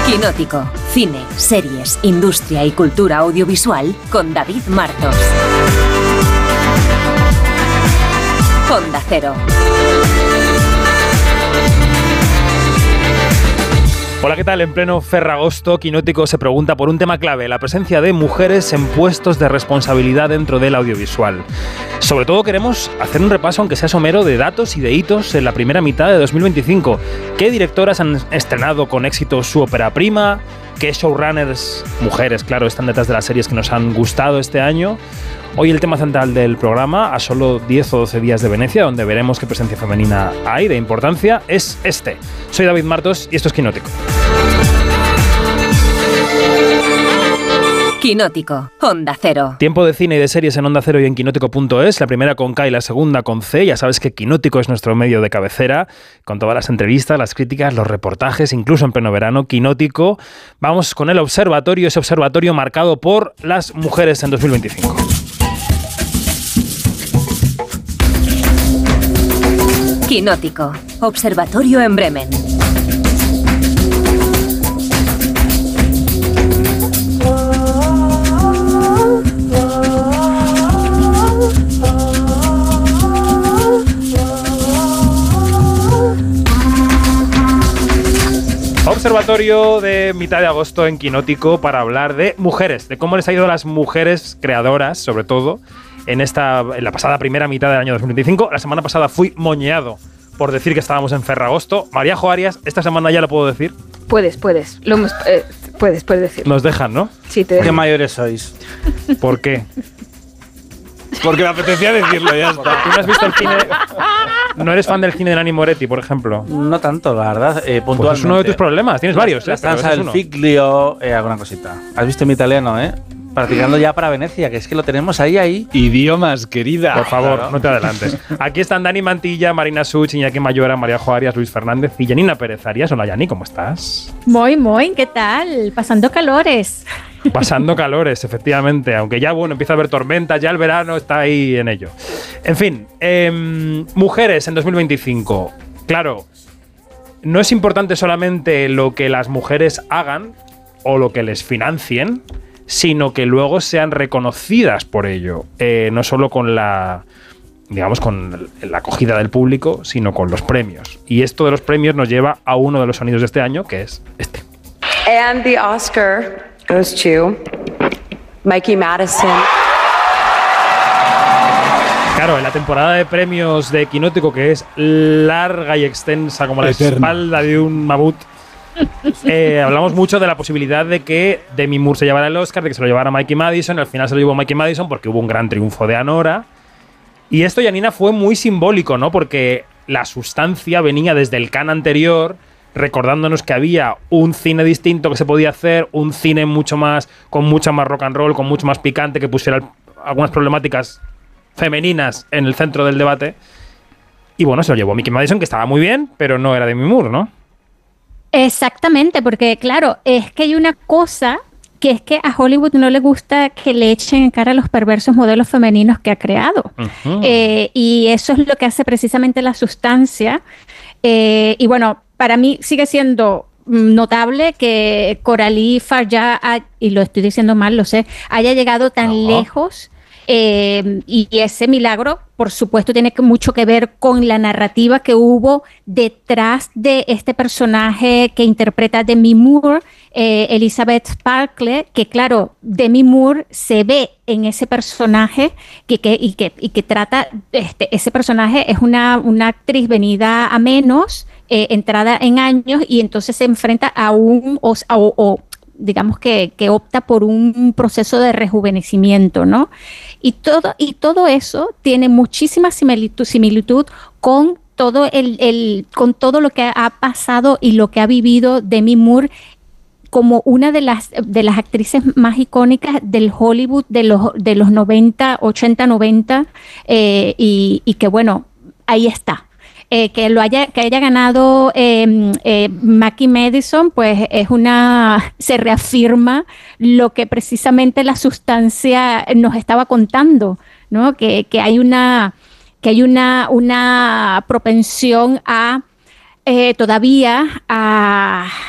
Quinótico. Cine, series, industria y cultura audiovisual con David Martos. Onda Cero. Hola, ¿qué tal? En pleno Ferragosto, Quinótico se pregunta por un tema clave, la presencia de mujeres en puestos de responsabilidad dentro del audiovisual. Sobre todo queremos hacer un repaso, aunque sea somero, de datos y de hitos en la primera mitad de 2025. ¿Qué directoras han estrenado con éxito su ópera prima? ¿Qué showrunners, mujeres, claro, están detrás de las series que nos han gustado este año? Hoy el tema central del programa, a solo 10 o 12 días de Venecia, donde veremos qué presencia femenina hay de importancia, es este. Soy David Martos y esto es Quinótico. Quinótico, Onda Cero. Tiempo de cine y de series en Onda Cero y en quinótico.es, la primera con K y la segunda con C. Ya sabes que Quinótico es nuestro medio de cabecera, con todas las entrevistas, las críticas, los reportajes, incluso en pleno verano. Quinótico. Vamos con el observatorio, ese observatorio marcado por las mujeres en 2025. Quinótico, observatorio en Bremen. Observatorio de mitad de agosto en Quinótico para hablar de mujeres, de cómo les ha ido a las mujeres creadoras, sobre todo, en la pasada primera mitad del año 2025. La semana pasada fui moñeado por decir que estábamos en Ferragosto. Maríajo Arias, esta semana ya lo puedo decir. Puedes decir. Nos dejan, ¿no? Sí, te dejan. ¿Qué mayores sois? ¿Por qué? Porque me apetecía decirlo, ya está. ¿Tú no has visto el cine? ¿No eres fan del cine de Nanni Moretti, por ejemplo? No tanto, la verdad. Puntualmente. Pues es uno de tus problemas. Tienes varios. La stanza del figlio, alguna cosita. ¿Has visto mi italiano, Practicando ya para Venecia, que es que lo tenemos ahí. Idiomas, querida. Por favor, no te adelantes. Aquí están Dani Mantilla, Marina Such, Iñaki Mayora, Maríajo Arias, Luis Fernández y Janina Pérez Arias. Hola, Yani, ¿cómo estás? Muy, ¿qué tal? Pasando calores. Pasando calores, efectivamente. Aunque ya, empieza a haber tormentas, ya el verano está ahí en ello. En fin, mujeres en 2025. Claro, no es importante solamente lo que las mujeres hagan o lo que les financien, sino que luego sean reconocidas por ello. No solo con la acogida del público, sino con los premios. Y esto de los premios nos lleva a uno de los sonidos de este año, que es este. And the Oscar goes to Mikey Madison. Claro, en la temporada de premios de Quinótico, que es larga y extensa como la espalda de un mamut, hablamos mucho de la posibilidad de que Demi Moore se llevara el Oscar, de que se lo llevara Mikey Madison. Al final se lo llevó Mikey Madison porque hubo un gran triunfo de Anora. Y esto, Janina, fue muy simbólico, ¿no? Porque la sustancia venía desde el Cannes anterior, recordándonos que había un cine distinto que se podía hacer, un cine con mucha más rock and roll, con mucho más picante, que pusiera algunas problemáticas femeninas en el centro del debate. Y se lo llevó Mikey Madison, que estaba muy bien, pero no era Demi Moore, ¿no? Exactamente, porque claro, es que hay una cosa que es que a Hollywood no le gusta que le echen en cara a los perversos modelos femeninos que ha creado. Uh-huh. Y eso es lo que hace precisamente la sustancia. Y para mí sigue siendo notable que Coralie Farjah, y lo estoy diciendo mal, lo sé, haya llegado tan lejos. Y ese milagro, por supuesto, tiene mucho que ver con la narrativa que hubo detrás de este personaje que interpreta Demi Moore, Elizabeth Sparkle, que claro, Demi Moore se ve en ese personaje y que trata, ese personaje es una actriz venida a menos, entrada en años, y entonces se enfrenta a digamos que opta por un proceso de rejuvenecimiento, ¿no? Y todo eso tiene muchísima similitud con todo con todo lo que ha pasado y lo que ha vivido Demi Moore como una de las actrices más icónicas del Hollywood de los 90, 80, 90, y que ahí está. Que haya ganado Mikey Madison, pues se reafirma lo que precisamente la sustancia nos estaba contando, ¿no? Que hay una propensión todavía a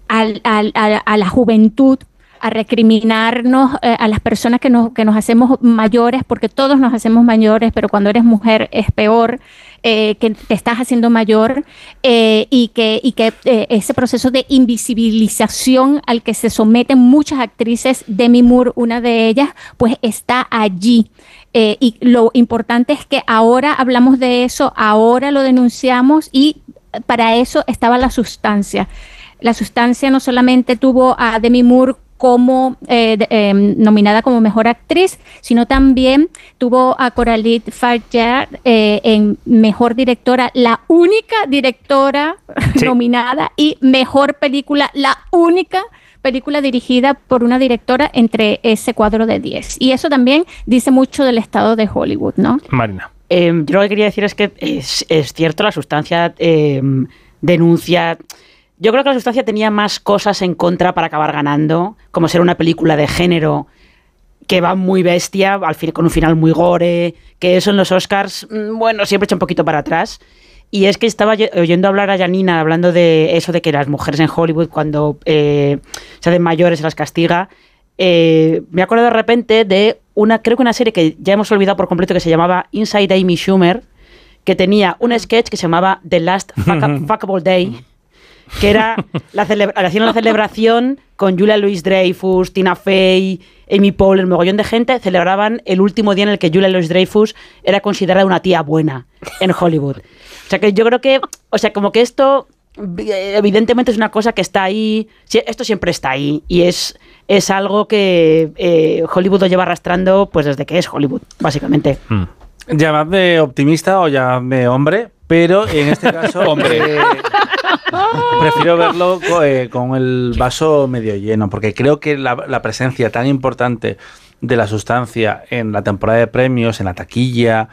a la juventud, a recriminarnos a las personas que nos hacemos mayores, porque todos nos hacemos mayores, pero cuando eres mujer es peor, que te estás haciendo mayor, y que ese proceso de invisibilización al que se someten muchas actrices, Demi Moore, una de ellas, pues está allí. Y lo importante es que ahora hablamos de eso, ahora lo denunciamos, y para eso estaba la sustancia. La sustancia no solamente tuvo a Demi Moore como nominada como mejor actriz, sino también tuvo a Coralie Fargeat en mejor directora, la única directora nominada, y mejor película, la única película dirigida por una directora entre ese cuadro de 10. Y eso también dice mucho del estado de Hollywood, ¿no? Marina. Yo lo que quería decir es que es cierto, la sustancia denuncia. Yo creo que la sustancia tenía más cosas en contra para acabar ganando, como ser una película de género que va muy bestia, al fin, con un final muy gore, que eso en los Oscars, bueno, siempre echa un poquito para atrás. Y es que estaba oyendo hablar a Janina hablando de eso de que las mujeres en Hollywood, cuando se hacen mayores, se las castiga. Me acuerdo de repente de creo que una serie que ya hemos olvidado por completo, que se llamaba Inside Amy Schumer, que tenía un sketch que se llamaba The Last Fuckable Day, que era hacían la celebración con Julia Louis-Dreyfus, Tina Fey, Amy Poehler, un mogollón de gente, celebraban el último día en el que Julia Louis-Dreyfus era considerada una tía buena en Hollywood. O sea que yo creo que, como que esto evidentemente es una cosa que está ahí, esto siempre está ahí, y es algo que Hollywood lo lleva arrastrando pues desde que es Hollywood, básicamente. Llamadme optimista o llamadme hombre, pero en este caso prefiero verlo con el vaso medio lleno, porque creo que la presencia tan importante de la sustancia en la temporada de premios, en la taquilla,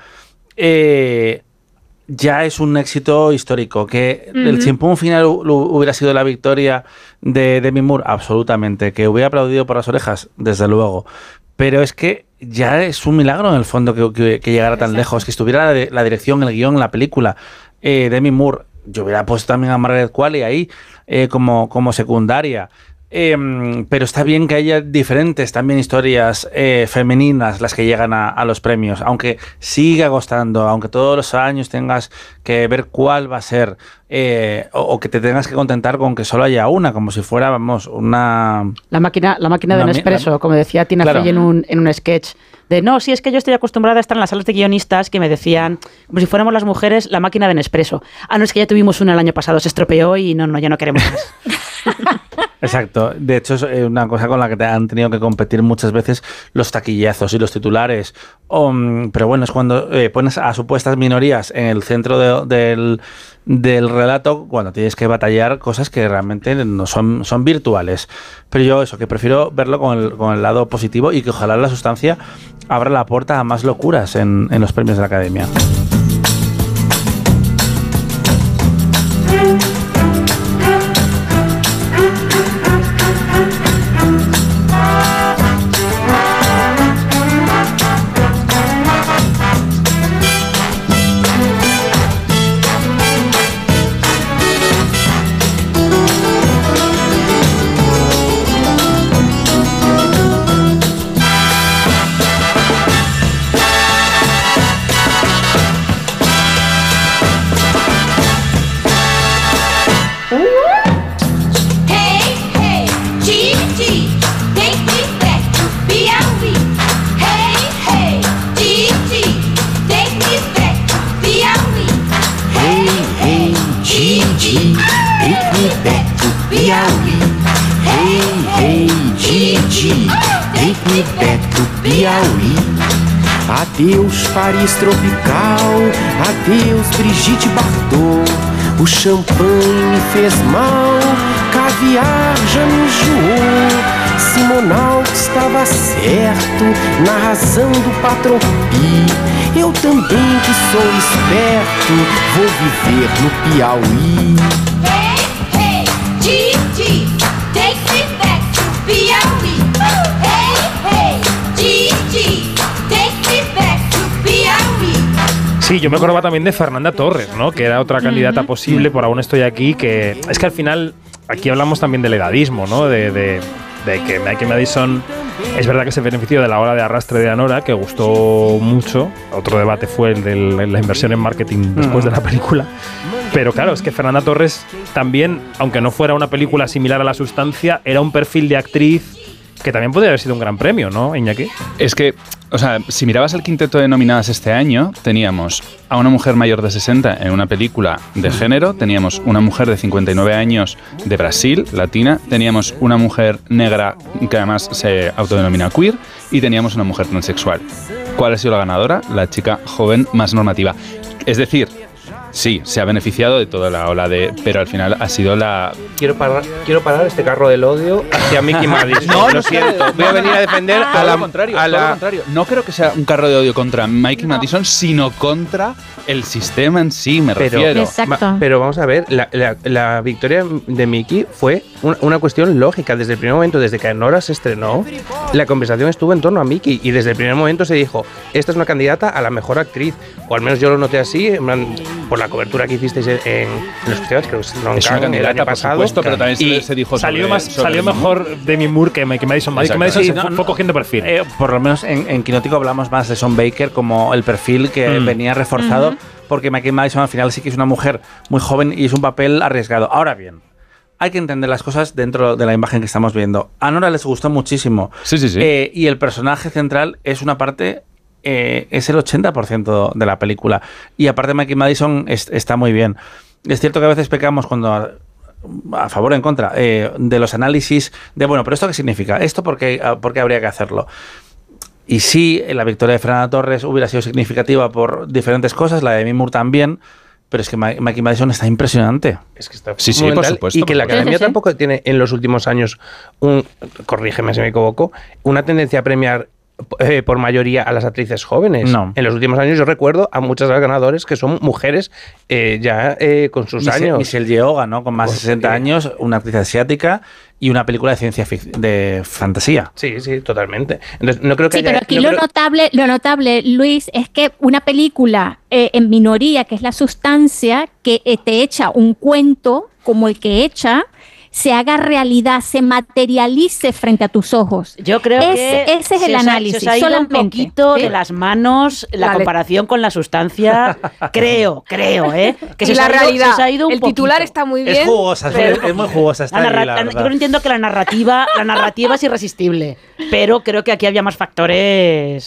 ya es un éxito histórico. Que el chimpún final hubiera sido la victoria de Demi Moore, absolutamente. Que hubiera aplaudido por las orejas, desde luego. Pero es que ya es un milagro en el fondo que llegara tan lejos, que estuviera la dirección, el guión, la película. Demi Moore, yo hubiera puesto también a Margaret Qualley ahí como secundaria. Pero está bien que haya diferentes también historias femeninas las que llegan a los premios, aunque siga costando, aunque todos los años tengas que ver cuál va a ser, o que te tengas que contentar con que solo haya una, como si fuera, vamos, una... La máquina de Nespresso, como decía Tina Fey en un sketch. No, sí, es que yo estoy acostumbrada a estar en las salas de guionistas que me decían, como si fuéramos las mujeres, la máquina de Nespresso. No, es que ya tuvimos una el año pasado, se estropeó y no, ya no queremos más. Exacto. De hecho, es una cosa con la que han tenido que competir muchas veces los taquillazos y los titulares. Pero bueno, es cuando pones a supuestas minorías en el centro del relato, cuando tienes que batallar cosas que realmente no son virtuales. Pero yo que prefiero verlo con el lado positivo, y que ojalá la sustancia abra la puerta a más locuras en los premios de la Academia. Adeus Paris tropical, adeus Brigitte Bardot. O champanhe me fez mal, caviar já me enjoou. Simonal que estava certo na razão do patrão Pi. Eu também que sou esperto, vou viver no Piauí. Hey, hey, Gigi, take me back to Piauí. Hey, hey, Gigi, take me back to Piauí. Sí, yo me acordaba también de Fernanda Torres, ¿no? Que era otra candidata posible por Aún estoy aquí, que es que al final aquí hablamos también del edadismo, ¿no? De que Mikey Madison es verdad que se benefició de la ola de arrastre de Anora, que gustó mucho. Otro debate fue el de la inversión en marketing después de la película. Pero claro, es que Fernanda Torres también, aunque no fuera una película similar a La Sustancia, era un perfil de actriz que también podría haber sido un gran premio, ¿no, Iñaki? Es que, o sea, si mirabas el quinteto de nominadas este año, teníamos a una mujer mayor de 60 en una película de género, teníamos una mujer de 59 años de Brasil, latina, teníamos una mujer negra que además se autodenomina queer y teníamos una mujer transexual. ¿Cuál ha sido la ganadora? La chica joven más normativa. Es decir, sí, se ha beneficiado de toda la ola pero al final ha sido la... Quiero parar este carro del odio hacia Mickey Madison. No, lo siento. Voy a venir a defender a la... contrario. No creo que sea un carro de odio contra Mikey Madison, sino contra el sistema en sí, me refiero. Exacto. Pero vamos a ver, la victoria de Mickey fue una cuestión lógica. Desde el primer momento, desde que Nora se estrenó, la conversación estuvo en torno a Mickey y desde el primer momento se dijo, esta es una candidata a la mejor actriz, o al menos yo lo noté así, por la cobertura que hicisteis en los festivales, creo que es una candidata el año pasado, por supuesto, pero también se dijo salió mejor Demi Moore que Mikey Madison. Mikey Madison se fue cogiendo perfil. Por lo menos en Quinótico hablamos más de Sean Baker como el perfil que venía reforzado, porque Mikey Madison al final sí que es una mujer muy joven y es un papel arriesgado. Ahora bien, hay que entender las cosas dentro de la imagen que estamos viendo. A Nora les gustó muchísimo. Sí. Y el personaje central es una parte... es el 80% de la película. Y aparte Mikey Madison está muy bien. Es cierto que a veces pecamos cuando... a favor o en contra de los análisis de, bueno, pero ¿esto qué significa? ¿Esto por qué habría que hacerlo? Y sí, la victoria de Fernanda Torres hubiera sido significativa por diferentes cosas, la de Demi Moore también, pero es que Mikey Madison está impresionante. Es que está sí, por supuesto. Y que la Academia tampoco tiene en los últimos años, corrígeme si me equivoco, una tendencia a premiar por mayoría a las actrices jóvenes. No. En los últimos años yo recuerdo a muchas ganadores que son mujeres con sus años. Michelle Yeoh ganó con más de 60 años, una actriz asiática y una película de ciencia ficción, de fantasía. Sí, totalmente. Entonces, no creo que pero aquí lo notable, Luis, es que una película en minoría, que es La Sustancia, que te echa un cuento como el que echa, se haga realidad, se materialice frente a tus ojos. Yo creo que ese es el análisis. Se os ha ido un poquito de las manos la comparación con La Sustancia. creo, ¿eh? Que y la realidad. Se os ha ido un el titular poquito. está muy bien. Es jugosa, es muy jugosa esta yo entiendo que la narrativa es irresistible, pero creo que aquí había más factores.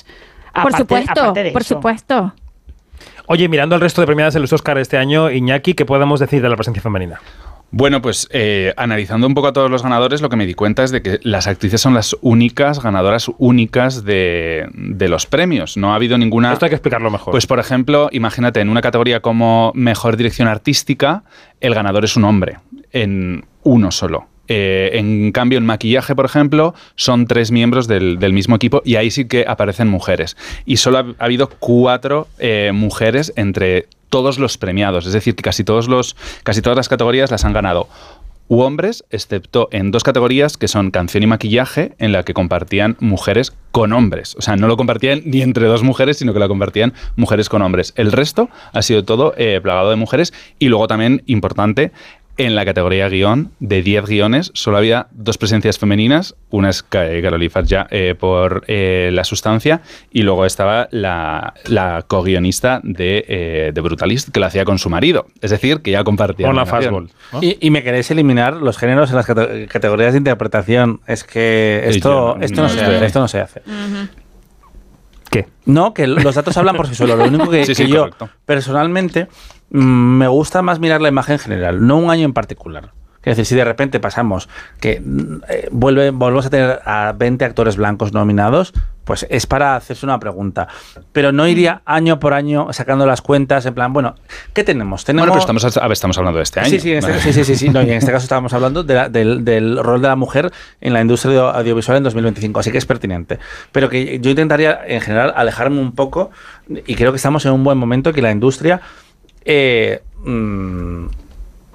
Por supuesto. Oye, mirando al resto de premiadas en los Oscar este año, Iñaki, ¿qué podemos decir de la presencia femenina? Bueno, pues analizando un poco a todos los ganadores, lo que me di cuenta es de que las actrices son las únicas ganadoras únicas de los premios. No ha habido ninguna... Esto hay que explicarlo mejor. Pues, por ejemplo, imagínate, en una categoría como Mejor Dirección Artística, el ganador es un hombre, en uno solo. En cambio, en maquillaje, por ejemplo, son 3 miembros del mismo equipo y ahí sí que aparecen mujeres. Y solo ha habido 4 mujeres entre todos los premiados. Es decir, que casi todas las categorías las han ganado hombres, excepto en 2 categorías que son canción y maquillaje, en la que compartían mujeres con hombres. O sea, no lo compartían ni entre 2 mujeres, sino que lo compartían mujeres con hombres. El resto ha sido todo plagado de mujeres. Y luego también, importante, en la categoría guión, de 10 guiones, solo había 2 presencias femeninas. Una es Caroline Farjah por La Sustancia, y luego estaba la co-guionista de Brutalist, que lo hacía con su marido. Es decir, que ya compartían. Con la Fastball, ¿no? Y me queréis eliminar los géneros en las categorías de interpretación. Es que esto no se hace. Uh-huh. ¿Qué? No, que los datos hablan por sí solos. Lo único que yo, correcto. Personalmente, me gusta más mirar la imagen general, no un año en particular. Es decir, si de repente pasamos que volvemos a tener a 20 actores blancos nominados, pues es para hacerse una pregunta. Pero no iría año por año sacando las cuentas en plan, bueno, ¿qué tenemos? Bueno, pero estamos hablando de este año. Sí, no, y en este caso estábamos hablando del rol de la mujer en la industria audiovisual en 2025, así que es pertinente. Pero que yo intentaría, en general, alejarme un poco, y creo que estamos en un buen momento que la industria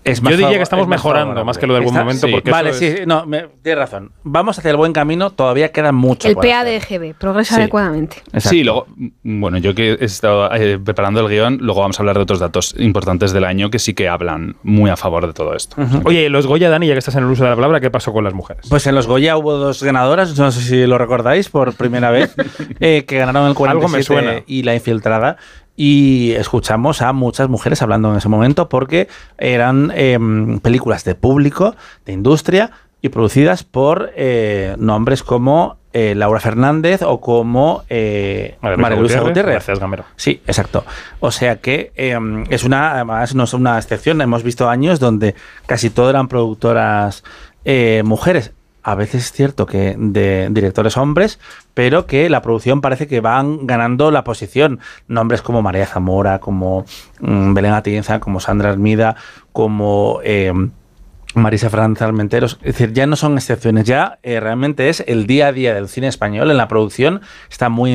Yo diría que estamos mejorando más que lo del buen momento. Sí. Porque vale, sí, no, tienes razón. Vamos hacia el buen camino, todavía quedan mucho. El PADGB, progresa adecuadamente. Exacto. Sí, luego, bueno, yo que he estado preparando el guión, luego vamos a hablar de otros datos importantes del año que sí que hablan muy a favor de todo esto. Oye, los Goya, Dani, ya que estás en el uso de la palabra, ¿qué pasó con las mujeres? Pues en los Goya hubo 2 ganadoras, no sé si lo recordáis, por primera vez, que ganaron el 47 Algo me suena. y La Infiltrada. Y escuchamos a muchas mujeres hablando en ese momento porque eran películas de público, de industria y producidas por nombres como Laura Fernández o como María Luisa Gutiérrez. Gracias, Gamero. Sí, exacto. O sea que además no es una excepción. Hemos visto años donde casi todo eran productoras mujeres. A veces es cierto que de directores hombres, pero que la producción parece que van ganando la posición. Nombres como María Zamora, como Belén Atienza, como Sandra Hermida, como Marisa Fernández Armenteros. Es decir, ya no son excepciones, ya realmente es el día a día del cine español. En la producción está muy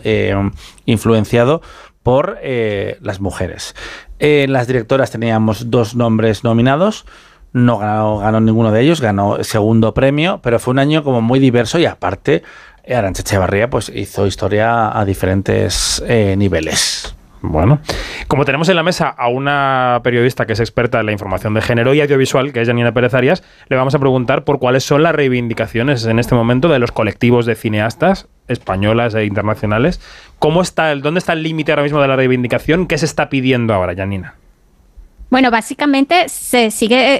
influenciado por las mujeres. En las directoras teníamos 2 nombres nominados. No ganó ninguno de ellos, ganó segundo premio, pero fue un año como muy diverso y aparte Arantxa Echevarría pues hizo historia a diferentes niveles. Bueno, como tenemos en la mesa a una periodista que es experta en la información de género y audiovisual, que es Janina Pérez Arias, le vamos a preguntar por cuáles son las reivindicaciones en este momento de los colectivos de cineastas españolas e internacionales. ¿Dónde está el límite ahora mismo de la reivindicación? ¿Qué se está pidiendo ahora, Janina? Bueno, básicamente se sigue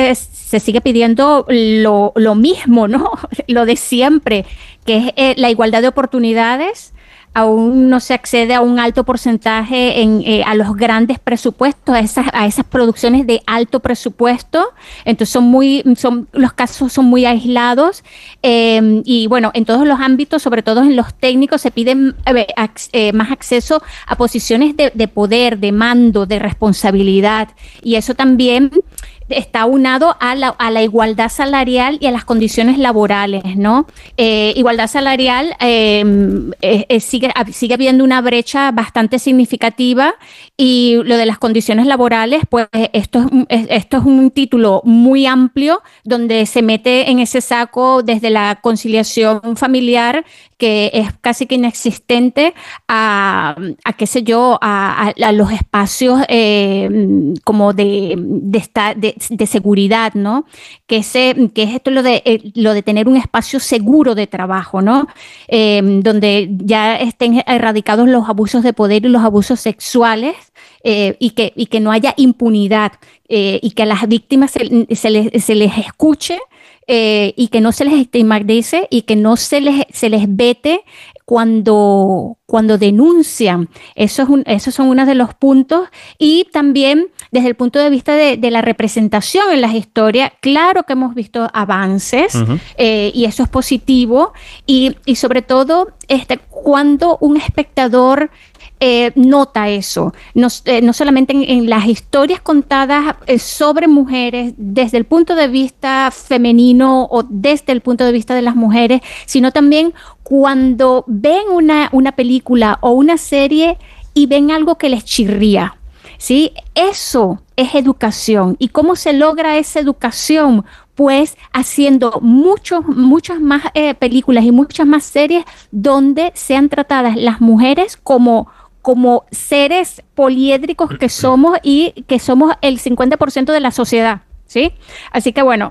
pidiendo lo mismo, ¿no? Lo de siempre, que es la igualdad de oportunidades. Aún no se accede a un alto porcentaje a los grandes presupuestos, a esas producciones de alto presupuesto. Entonces los casos son muy aislados y bueno, en todos los ámbitos, sobre todo en los técnicos, se pide más acceso a posiciones de poder, de mando, de responsabilidad, y eso también está aunado a la igualdad salarial y a las condiciones laborales, ¿no? Igualdad salarial sigue habiendo una brecha bastante significativa, y lo de las condiciones laborales, pues esto es un título muy amplio donde se mete en ese saco desde la conciliación familiar, que es casi que inexistente, a qué sé yo, a los espacios como de seguridad, ¿no? Que es esto lo de tener un espacio seguro de trabajo, ¿no? Donde ya estén erradicados los abusos de poder y los abusos sexuales, y que no haya impunidad, y que a las víctimas se les escuche, y que no se les estigmatice y que no se les vete cuando denuncian. Esos son uno de los puntos. Y también desde el punto de vista de la representación en las historias, claro que hemos visto avances, y eso es positivo, y sobre todo cuando un espectador nota eso, no solamente en las historias contadas sobre mujeres desde el punto de vista femenino o desde el punto de vista de las mujeres, sino también cuando ven una película o una serie y ven algo que les chirría, ¿sí? Eso es educación. ¿Y cómo se logra esa educación? Pues haciendo muchas más películas y muchas más series donde sean tratadas las mujeres como seres poliédricos que somos, y que somos el 50% de la sociedad, ¿sí? Así que bueno,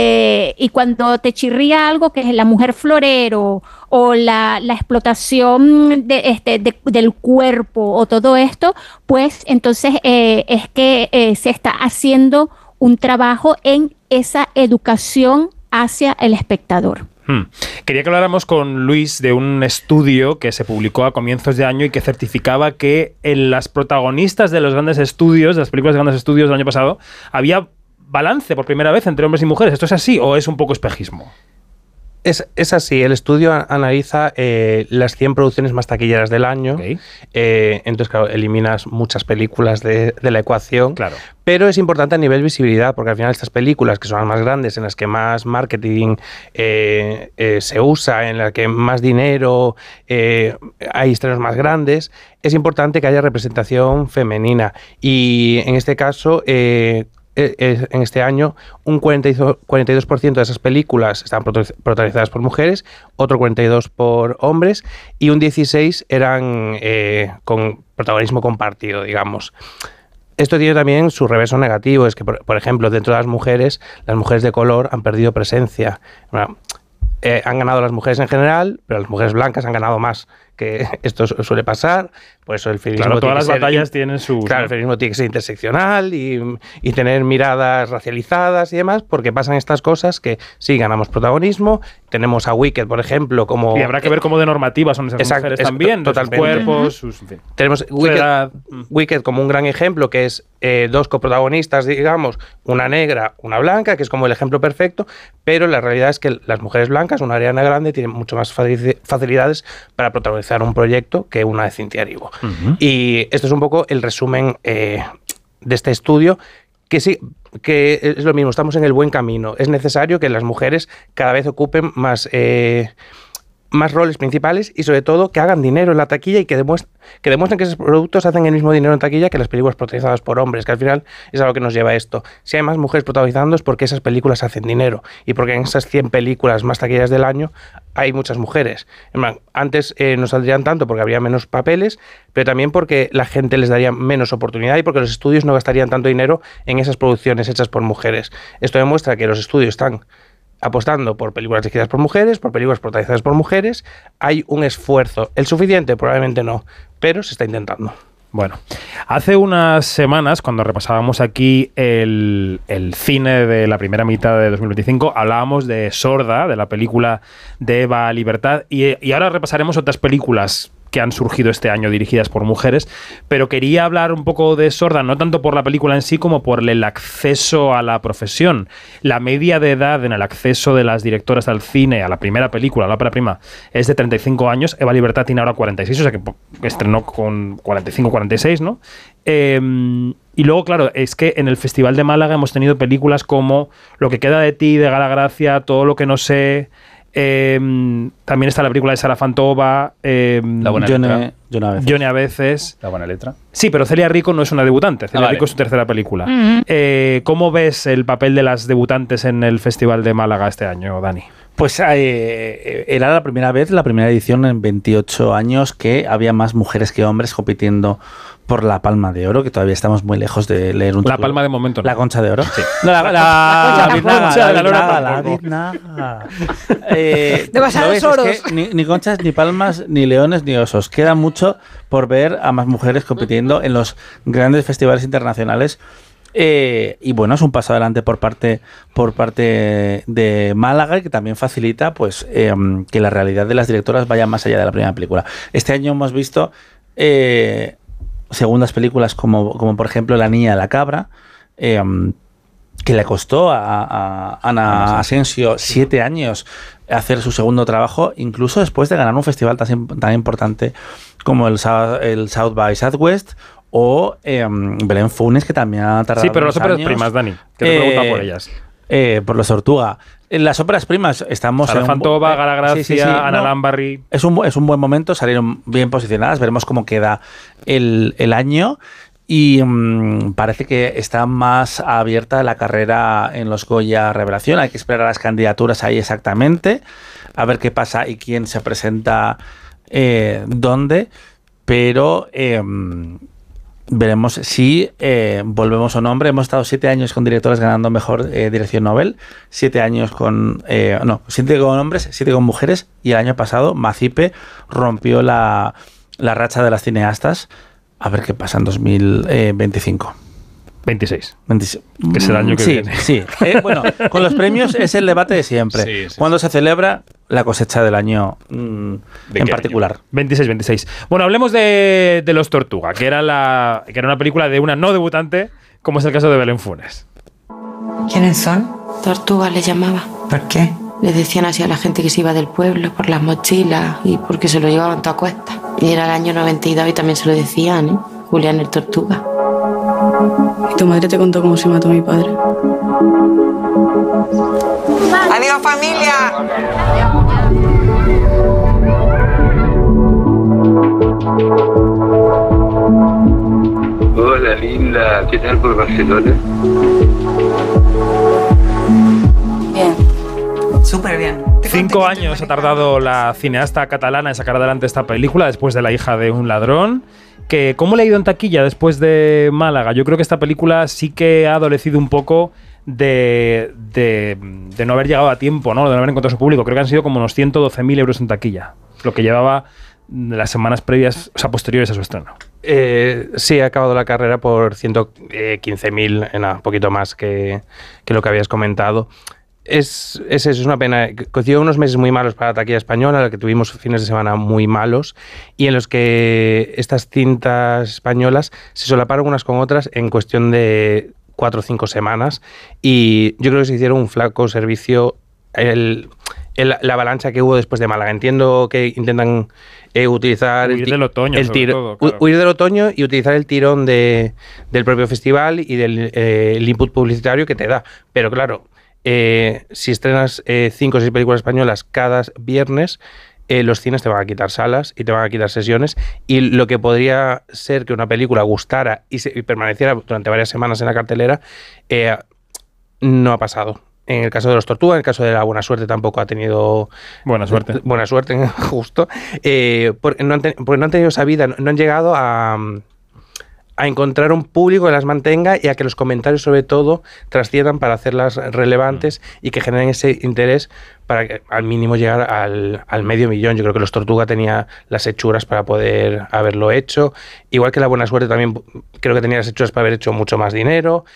y cuando te chirría algo que es la mujer florero o la explotación del cuerpo o todo esto, pues entonces es que se está haciendo un trabajo en esa educación hacia el espectador. Quería que habláramos con Luis de un estudio que se publicó a comienzos de año y que certificaba que en las protagonistas de los grandes estudios, de las películas de grandes estudios del año pasado, había balance por primera vez entre hombres y mujeres. ¿Esto es así o es un poco espejismo? Es así, el estudio analiza las 100 producciones más taquilleras del año. Okay. Entonces, claro, eliminas muchas películas de la ecuación. Claro. Pero es importante a nivel visibilidad, porque al final estas películas, que son las más grandes, en las que más marketing se usa, en las que más dinero, hay estrenos más grandes, es importante que haya representación femenina. Y en este caso, en este año, un 42% de esas películas estaban protagonizadas por mujeres, otro 42% por hombres y un 16% eran con protagonismo compartido, digamos. Esto tiene también su reverso negativo, es que, por ejemplo, dentro de las mujeres de color han perdido presencia. Bueno, han ganado las mujeres en general, pero las mujeres blancas han ganado más, que esto suele pasar. Por eso el feminismo... Claro, todas las batallas tienen sus... Claro, el feminismo tiene que ser interseccional y tener miradas racializadas y demás, porque pasan estas cosas que sí, ganamos protagonismo. Tenemos a Wicked, por ejemplo, como... Y habrá que ver cómo de normativas son esas mujeres también, totalmente. Sus cuerpos, sus... En fin. Tenemos Wicked como un gran ejemplo, que es dos coprotagonistas, digamos, una negra, una blanca, que es como el ejemplo perfecto, pero la realidad es que las mujeres blancas, una Ariana Grande, tienen mucho más facilidades para protagonizar un proyecto que una de Cynthia Erivo. Y esto es un poco el resumen de este estudio, que sí, que es lo mismo, estamos en el buen camino. Es necesario que las mujeres cada vez ocupen más roles principales y sobre todo que hagan dinero en la taquilla y que demuestren que esos productos hacen el mismo dinero en taquilla que las películas protagonizadas por hombres, que al final es a lo que nos lleva a esto. Si hay más mujeres protagonizando es porque esas películas hacen dinero y porque en esas 100 películas más taquilleras del año hay muchas mujeres. Antes no saldrían tanto porque habría menos papeles, pero también porque la gente les daría menos oportunidad y porque los estudios no gastarían tanto dinero en esas producciones hechas por mujeres. Esto demuestra que los estudios están apostando por películas dirigidas por mujeres, por películas protagonizadas por mujeres. Hay un esfuerzo. ¿El suficiente? Probablemente no, pero se está intentando. Bueno, hace unas semanas, cuando repasábamos aquí el cine de la primera mitad de 2025, hablábamos de Sorda, de la película de Eva Libertad, y ahora repasaremos otras películas que han surgido este año dirigidas por mujeres, pero quería hablar un poco de Sorda, no tanto por la película en sí como por el acceso a la profesión. La media de edad en el acceso de las directoras al cine, a la primera película, a la ópera prima, es de 35 años. Eva Libertad tiene ahora 46, o sea que estrenó con 45, 46, ¿no? Y luego, claro, es que en el Festival de Málaga hemos tenido películas como Lo que queda de ti, de Gala Gracia, Todo lo que no sé... también está la película de Sara Fantova, La buena letra. Johnny a veces. La buena letra. Sí, pero Celia Rico no es una debutante. Celia Rico es su tercera película. ¿Cómo ves el papel de las debutantes en el Festival de Málaga este año, Dani? Pues era la primera vez, la primera edición en 28 años que había más mujeres que hombres compitiendo por la Palma de Oro, que todavía estamos muy lejos de leer un La Palma de momento no. La Concha de Oro. Sí. No, la Biznaga. Demasiados oros. Es que ni conchas, ni palmas, ni leones, ni osos. Queda mucho por ver a más mujeres compitiendo en los grandes festivales internacionales. Y bueno, es un paso adelante por parte de Málaga, que también facilita pues que la realidad de las directoras vaya más allá de la primera película. Este año hemos visto segundas películas como por ejemplo La niña de la cabra, que le costó a Ana Asensio 7 años hacer su segundo trabajo, incluso después de ganar un festival tan importante como el South by Southwest, o Belén Funes, que también ha tardado. Sí, pero las óperas años. primas, Dani, que te preguntan por ellas. Por los Tortuga. En las óperas primas estamos... Sara Fantova, Gala Gracia, sí. Ana Lambarri... Es un buen momento, salieron bien posicionadas, veremos cómo queda el año. Y parece que está más abierta la carrera en los Goya Revelación. Hay que esperar a las candidaturas ahí exactamente, a ver qué pasa y quién se presenta dónde. Pero veremos si volvemos a un hombre. Hemos estado 7 años con directores ganando mejor dirección Nobel, 7 años con 7 con hombres, 7 con mujeres, y el año pasado Macipe rompió la racha de las cineastas. A ver qué pasa en 2025. 26. Que es el año que viene. Sí. Bueno, con los premios es el debate de siempre. ¿Cuándo se celebra la cosecha del año en particular? 26. Bueno, hablemos de Los Tortuga, que era una película de una no debutante, como es el caso de Belén Funes. ¿Quiénes son? Tortuga le llamaba. ¿Por qué? Le decían así a la gente que se iba del pueblo por las mochilas y porque se lo llevaban todo a cuestas. Y era el año 92 y también se lo decían, ¿eh? Julián el Tortuga. ¿Y tu madre te contó cómo se mató mi padre? ¡Adiós, familia! Hola, fin, ¿qué tal por Barcelona? Bien. Súper bien. 5 años ha tardado la cineasta catalana en sacar adelante esta película después de La hija de un ladrón. ¿Cómo le ha ido en taquilla después de Málaga? Yo creo que esta película sí que ha adolecido un poco de no haber llegado a tiempo, ¿no? De no haber encontrado su público. Creo que han sido como unos 112.000 euros en taquilla, lo que llevaba las semanas previas, o sea, posteriores a su estreno. Sí, ha acabado la carrera por 115.000, un poquito más que lo que habías comentado. Es una pena. Coincidió unos meses muy malos para la taquilla española, en la que tuvimos fines de semana muy malos y en los que estas cintas españolas se solaparon unas con otras en cuestión de 4 o 5 semanas, y yo creo que se hicieron un flaco servicio la avalancha que hubo después de Málaga. Entiendo que intentan utilizar huir del otoño, huir del otoño y utilizar el tirón del propio festival y del el input publicitario que te da, pero claro, si estrenas 5 o 6 películas españolas cada viernes, los cines te van a quitar salas y te van a quitar sesiones, y lo que podría ser que una película gustara y permaneciera durante varias semanas en la cartelera, no ha pasado. En el caso de Los Tortuga, en el caso de La Buena Suerte tampoco ha tenido buena suerte justo, porque no han tenido esa vida, no han llegado a encontrar un público que las mantenga y a que los comentarios sobre todo trasciendan para hacerlas relevantes y que generen ese interés para que, al mínimo, llegar al 500.000. Yo creo que Los Tortuga tenía las hechuras para poder haberlo hecho, igual que La Buena Suerte también creo que tenía las hechuras para haber hecho mucho más dinero.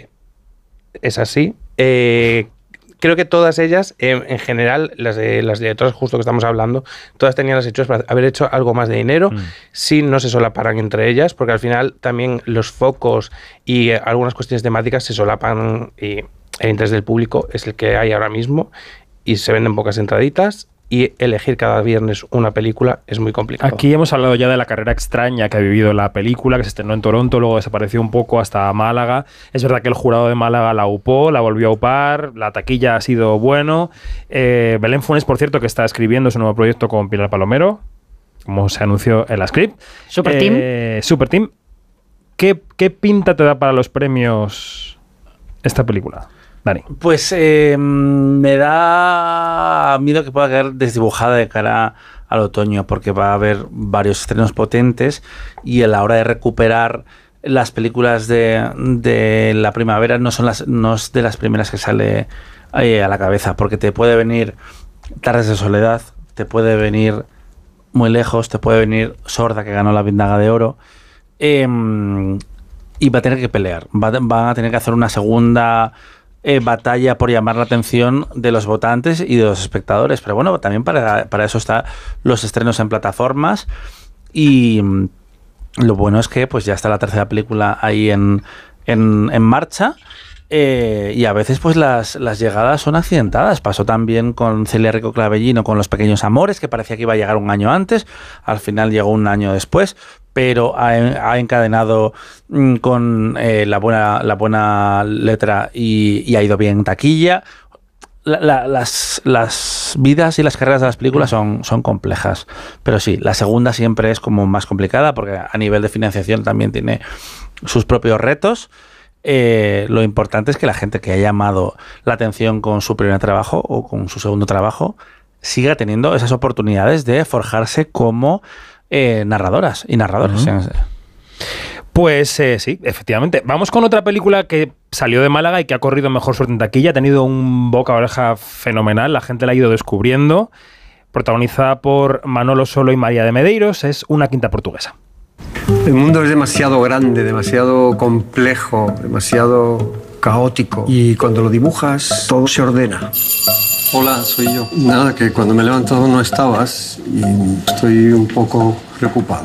Es así. Creo que todas ellas, en general, las directoras justo que estamos hablando, todas tenían las hechuras para haber hecho algo más de dinero, si no se solaparan entre ellas, porque al final también los focos y algunas cuestiones temáticas se solapan, y el interés del público es el que hay ahora mismo y se venden pocas entraditas, y elegir cada viernes una película es muy complicado. Aquí hemos hablado ya de la carrera extraña que ha vivido la película, que se estrenó en Toronto, luego desapareció un poco hasta Málaga. Es verdad que el jurado de Málaga la upó, la volvió a upar, la taquilla ha sido bueno. Belén Funes, por cierto, que está escribiendo su nuevo proyecto con Pilar Palomero, como se anunció en la script. Super Team. ¿Qué pinta te da para los premios esta película, Dani? Pues me da miedo que pueda quedar desdibujada de cara al otoño, porque va a haber varios estrenos potentes y a la hora de recuperar las películas de la primavera no es de las primeras que sale a la cabeza, porque te puede venir Tardes de Soledad, te puede venir Muy Lejos, te puede venir Sorda, que ganó la Vindaga de Oro, y va a tener que pelear, van a tener que hacer una segunda batalla por llamar la atención de los votantes y de los espectadores, pero bueno, también para eso están los estrenos en plataformas, y lo bueno es que pues ya está la tercera película ahí en marcha, y a veces pues las llegadas son accidentadas. Pasó también con Celia Rico Clavellino con Los Pequeños Amores, que parecía que iba a llegar un año antes, al final llegó un año después, pero ha encadenado con la buena letra y ha ido bien en taquilla. Las vidas y las carreras de las películas son complejas, pero sí, la segunda siempre es como más complicada, porque a nivel de financiación también tiene sus propios retos. Lo importante es que la gente que ha llamado la atención con su primer trabajo o con su segundo trabajo siga teniendo esas oportunidades de forjarse como narradoras y narradores. Pues sí, efectivamente. Vamos con otra película que salió de Málaga y que ha corrido mejor suerte en taquilla. Ha tenido un boca a oreja fenomenal. La gente la ha ido descubriendo. Protagonizada por Manolo Solo y María de Medeiros. Es Una quinta portuguesa. El mundo es demasiado grande, demasiado complejo, demasiado caótico. Y cuando lo dibujas, todo se ordena. Hola, soy yo. Nada, que cuando me he levantado no estabas y estoy un poco preocupado.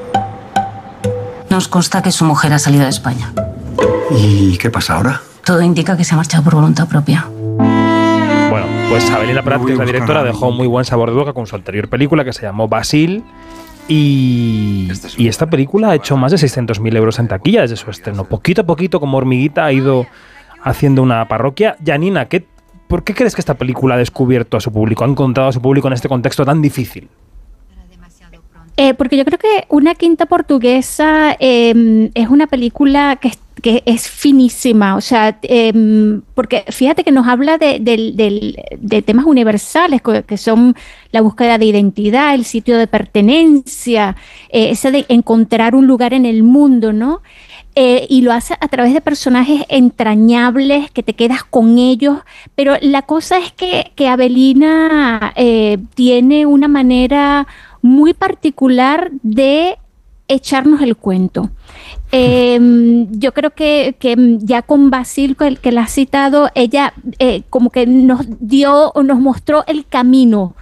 Nos consta que su mujer ha salido de España. ¿Y qué pasa ahora? Todo indica que se ha marchado por voluntad propia. Bueno, pues Abelina Prat, que es la directora, dejó un muy buen sabor de boca con su anterior película, que se llamó Basil. Y esta película ha hecho más de 600.000 euros en taquilla desde su estreno. Poquito a poquito, como hormiguita, ha ido haciendo una parroquia. Janina, ¿por qué crees que esta película ha descubierto a su público, ha encontrado a su público en este contexto tan difícil? Porque yo creo que Una quinta portuguesa es una película que es finísima, o sea, porque fíjate que nos habla de temas universales, que son la búsqueda de identidad, el sitio de pertenencia, ese de encontrar un lugar en el mundo, ¿no? Y lo hace a través de personajes entrañables, que te quedas con ellos, pero la cosa es que Avelina tiene una manera muy particular de echarnos el cuento. Yo creo que ya con Basil, que la ha citado, ella como que nos mostró el camino,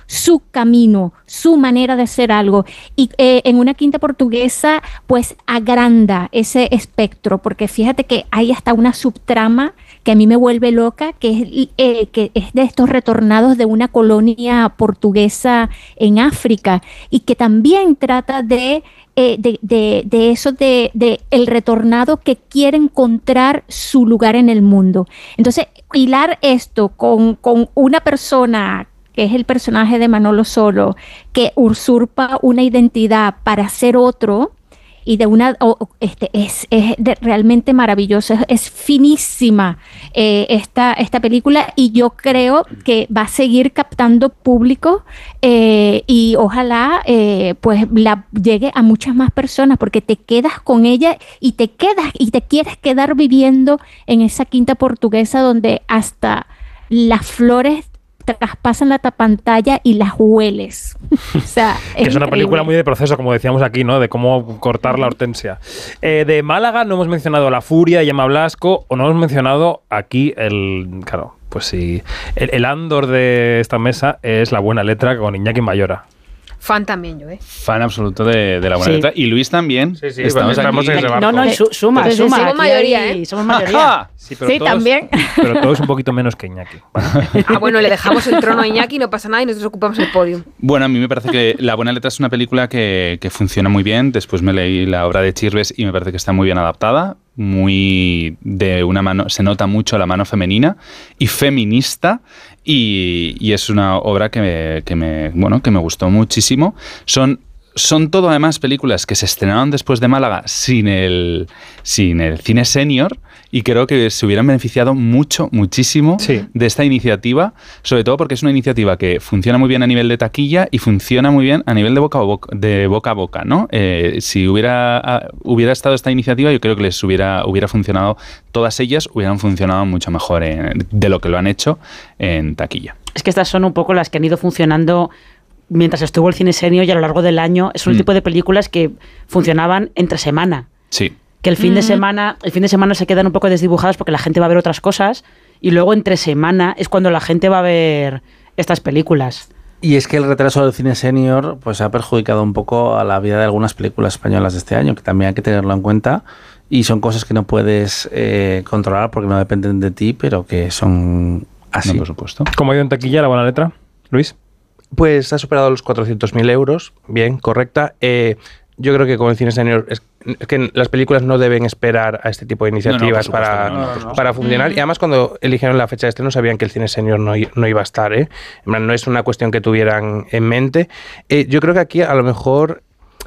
su manera de hacer algo. Y en Una quinta portuguesa, pues agranda ese espectro, porque fíjate que hay hasta una subtrama que a mí me vuelve loca, que es de estos retornados de una colonia portuguesa en África, y que también trata de eso, de el retornado que quiere encontrar su lugar en el mundo. Entonces, hilar esto con una persona, que es el personaje de Manolo Solo, que usurpa una identidad para ser otro, y de una realmente maravilloso, es finísima esta película, y yo creo que va a seguir captando público, y ojalá pues la llegue a muchas más personas, porque te quedas con ella y te quieres quedar viviendo en esa quinta portuguesa donde hasta las flores traspasan la pantalla y las hueles. O sea, es una película muy de proceso, como decíamos aquí, ¿no? De cómo cortar la hortensia. De Málaga no hemos mencionado La Furia, Llama Blasco, o no hemos mencionado aquí claro, pues sí, el Andor de esta mesa es La Buena Letra con Iñaki Mayora. Fan también yo, Fan absoluto de La Buena Letra. Y Luis también. Sí, estamos aquí. en ese barco. No, suma. Somos mayoría, Somos mayoría. Sí, pero todos, también. Pero todos un poquito menos que Iñaki. Bueno, le dejamos el trono a Iñaki, no pasa nada, y nosotros ocupamos el podio. Bueno, a mí me parece que La Buena Letra es una película que funciona muy bien. Después me leí la obra de Chirves y me parece que está muy bien adaptada. Muy de una mano, se nota mucho la mano femenina y feminista, y es una obra que me gustó muchísimo. Son todo además películas que se estrenaron después de Málaga sin el cine senior, y creo que se hubieran beneficiado muchísimo de esta iniciativa, sobre todo porque es una iniciativa que funciona muy bien a nivel de taquilla y funciona muy bien a nivel de boca a boca, ¿no? Si hubiera estado esta iniciativa, yo creo que les hubiera funcionado, todas ellas hubieran funcionado mucho mejor de lo que lo han hecho en taquilla. Es que estas son un poco las que han ido funcionando mientras estuvo el cine senior, y a lo largo del año es un tipo de películas que funcionaban entre semana. Sí. Que el fin de semana se quedan un poco desdibujadas porque la gente va a ver otras cosas, y luego entre semana es cuando la gente va a ver estas películas. Y es que el retraso del cine senior pues ha perjudicado un poco a la vida de algunas películas españolas de este año, que también hay que tenerlo en cuenta, y son cosas que no puedes controlar porque no dependen de ti, pero que son así. No, por supuesto. ¿Cómo ha ido en taquilla La Buena Letra, Luis? Pues ha superado los 400.000 euros, bien, correcta. Yo creo que con el cine senior es que las películas no deben esperar a este tipo de iniciativas para funcionar. Y además, cuando eligieron la fecha de estreno, sabían que el cine senior no iba a estar, ¿eh? No es una cuestión que tuvieran en mente. Yo creo que aquí a lo mejor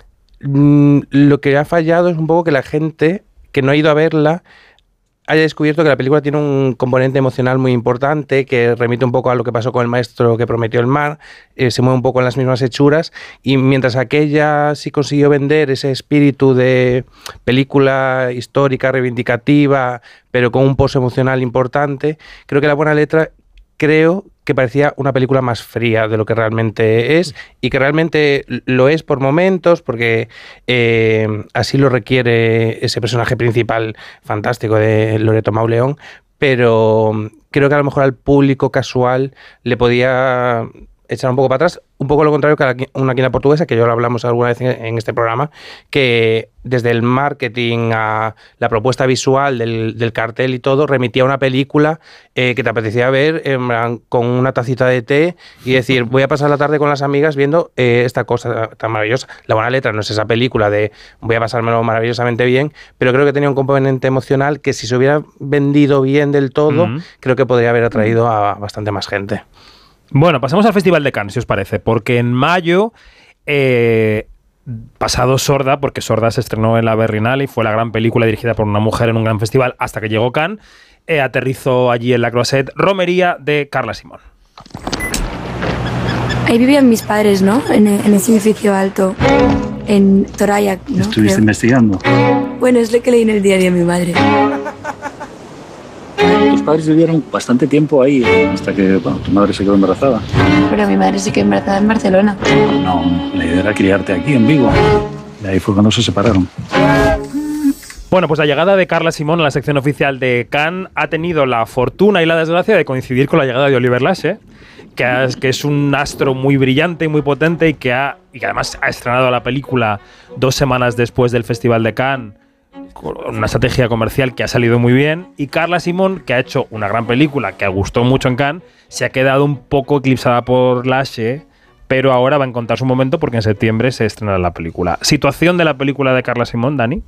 lo que ha fallado es un poco que la gente que no ha ido a verla haya descubierto que la película tiene un componente emocional muy importante, que remite un poco a lo que pasó con El maestro que prometió el mar, se mueve un poco en las mismas hechuras, y mientras aquella sí consiguió vender ese espíritu de película histórica, reivindicativa, pero con un pozo emocional importante, creo que La Buena Letra que parecía una película más fría de lo que realmente es, y que realmente lo es por momentos, porque así lo requiere ese personaje principal fantástico de Loreto Mauleón, pero creo que a lo mejor al público casual le podía echar un poco para atrás, un poco lo contrario que Una quinta portuguesa, que ya lo hablamos alguna vez en este programa, que desde el marketing a la propuesta visual del cartel y todo, remitía a una película que te apetecía ver con una tacita de té y decir, voy a pasar la tarde con las amigas viendo esta cosa tan maravillosa. La Buena Letra no es esa película de voy a pasármelo maravillosamente bien, pero creo que tenía un componente emocional que si se hubiera vendido bien del todo, creo que podría haber atraído a bastante más gente. Bueno, pasamos al Festival de Cannes, si os parece, porque en mayo pasado Sorda, porque Sorda se estrenó en la Berlinale y fue la gran película dirigida por una mujer en un gran festival hasta que llegó Cannes, aterrizó allí en la Croisette. Romería de Carla Simón. Ahí vivían mis padres, ¿no? En ese edificio alto, en Toraya, ¿no? ¿Estuviste investigando? Bueno, es lo que leí en el diario de mi madre. Tus padres vivieron bastante tiempo ahí, hasta que tu madre se quedó embarazada. Pero mi madre se quedó embarazada en Barcelona. No, la idea era criarte aquí, en Vigo. Y ahí fue cuando se separaron. Bueno, pues la llegada de Carla Simón a la sección oficial de Cannes ha tenido la fortuna y la desgracia de coincidir con la llegada de Oliver Lache, que es un astro muy brillante y muy potente y que además ha estrenado la película 2 semanas después del Festival de Cannes, con una estrategia comercial que ha salido muy bien. Y Carla Simón, que ha hecho una gran película que gustó mucho en Cannes, se ha quedado un poco eclipsada por Lache, pero ahora va a encontrar su momento porque en septiembre se estrenará la película. ¿Situación de la película de Carla Simón, Dani?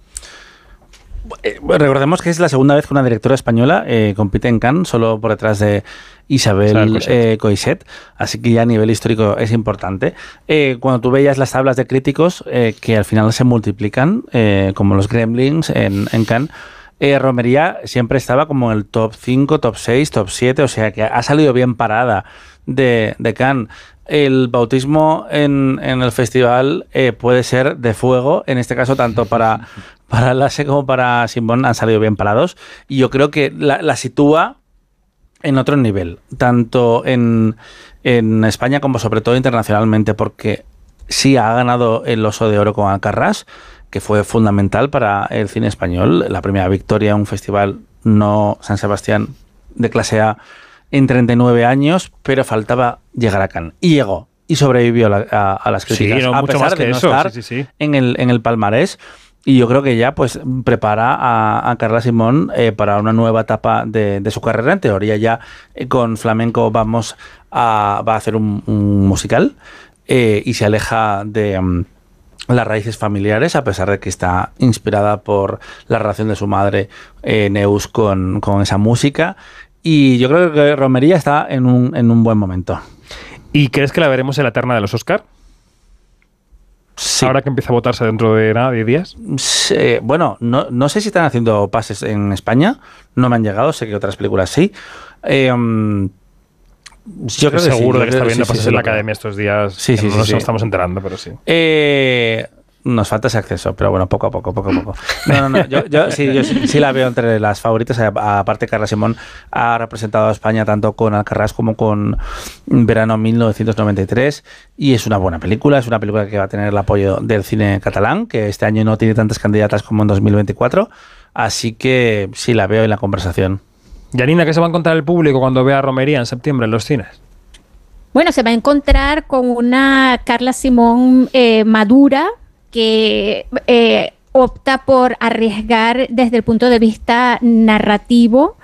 Bueno, recordemos que es la segunda vez que una directora española compite en Cannes, solo por detrás de Isabel Coixet, así que ya a nivel histórico es importante. Cuando tú veías las tablas de críticos que al final se multiplican, como los Gremlins en Cannes, Romería siempre estaba como en el top 5, top 6, top 7, o sea que ha salido bien parada de Cannes. El bautismo en el festival puede ser de fuego, en este caso tanto para Lache como para Simón han salido bien parados, y yo creo que la sitúa en otro nivel, tanto en España como sobre todo internacionalmente, porque sí ha ganado el Oso de Oro con Alcarràs, que fue fundamental para el cine español, la primera victoria en un festival no San Sebastián de clase A en 39 años, pero faltaba llegar a Cannes. Y llegó, y sobrevivió a las críticas, sí, no, a pesar de no estar en el palmarés. Y yo creo que ya pues prepara a Carla Simón para una nueva etapa de su carrera. En teoría ya con Flamenco va a hacer un musical y se aleja de las raíces familiares, a pesar de que está inspirada por la relación de su madre Neus con esa música. Y yo creo que Romería está en un buen momento. ¿Y crees que la veremos en la terna de los Oscar? Sí. Ahora que empieza a votarse dentro de 10 días. Sí, bueno, no sé si están haciendo pases en España. No me han llegado, sé que otras películas sí. Yo creo que seguro de que está viendo sí, pases en la academia estos días. Sí, no nos estamos enterando, pero sí. Nos falta ese acceso, pero bueno, poco a poco. No. Yo sí la veo entre las favoritas. Aparte, Carla Simón ha representado a España tanto con Alcarràs como con Verano 1993 y es una buena película. Es una película que va a tener el apoyo del cine catalán, que este año no tiene tantas candidatas como en 2024. Así que sí la veo en la conversación. Yanina, ¿qué se va a encontrar el público cuando vea Romería en septiembre en los cines? Bueno, se va a encontrar con una Carla Simón madura, que opta por arriesgar desde el punto de vista narrativo,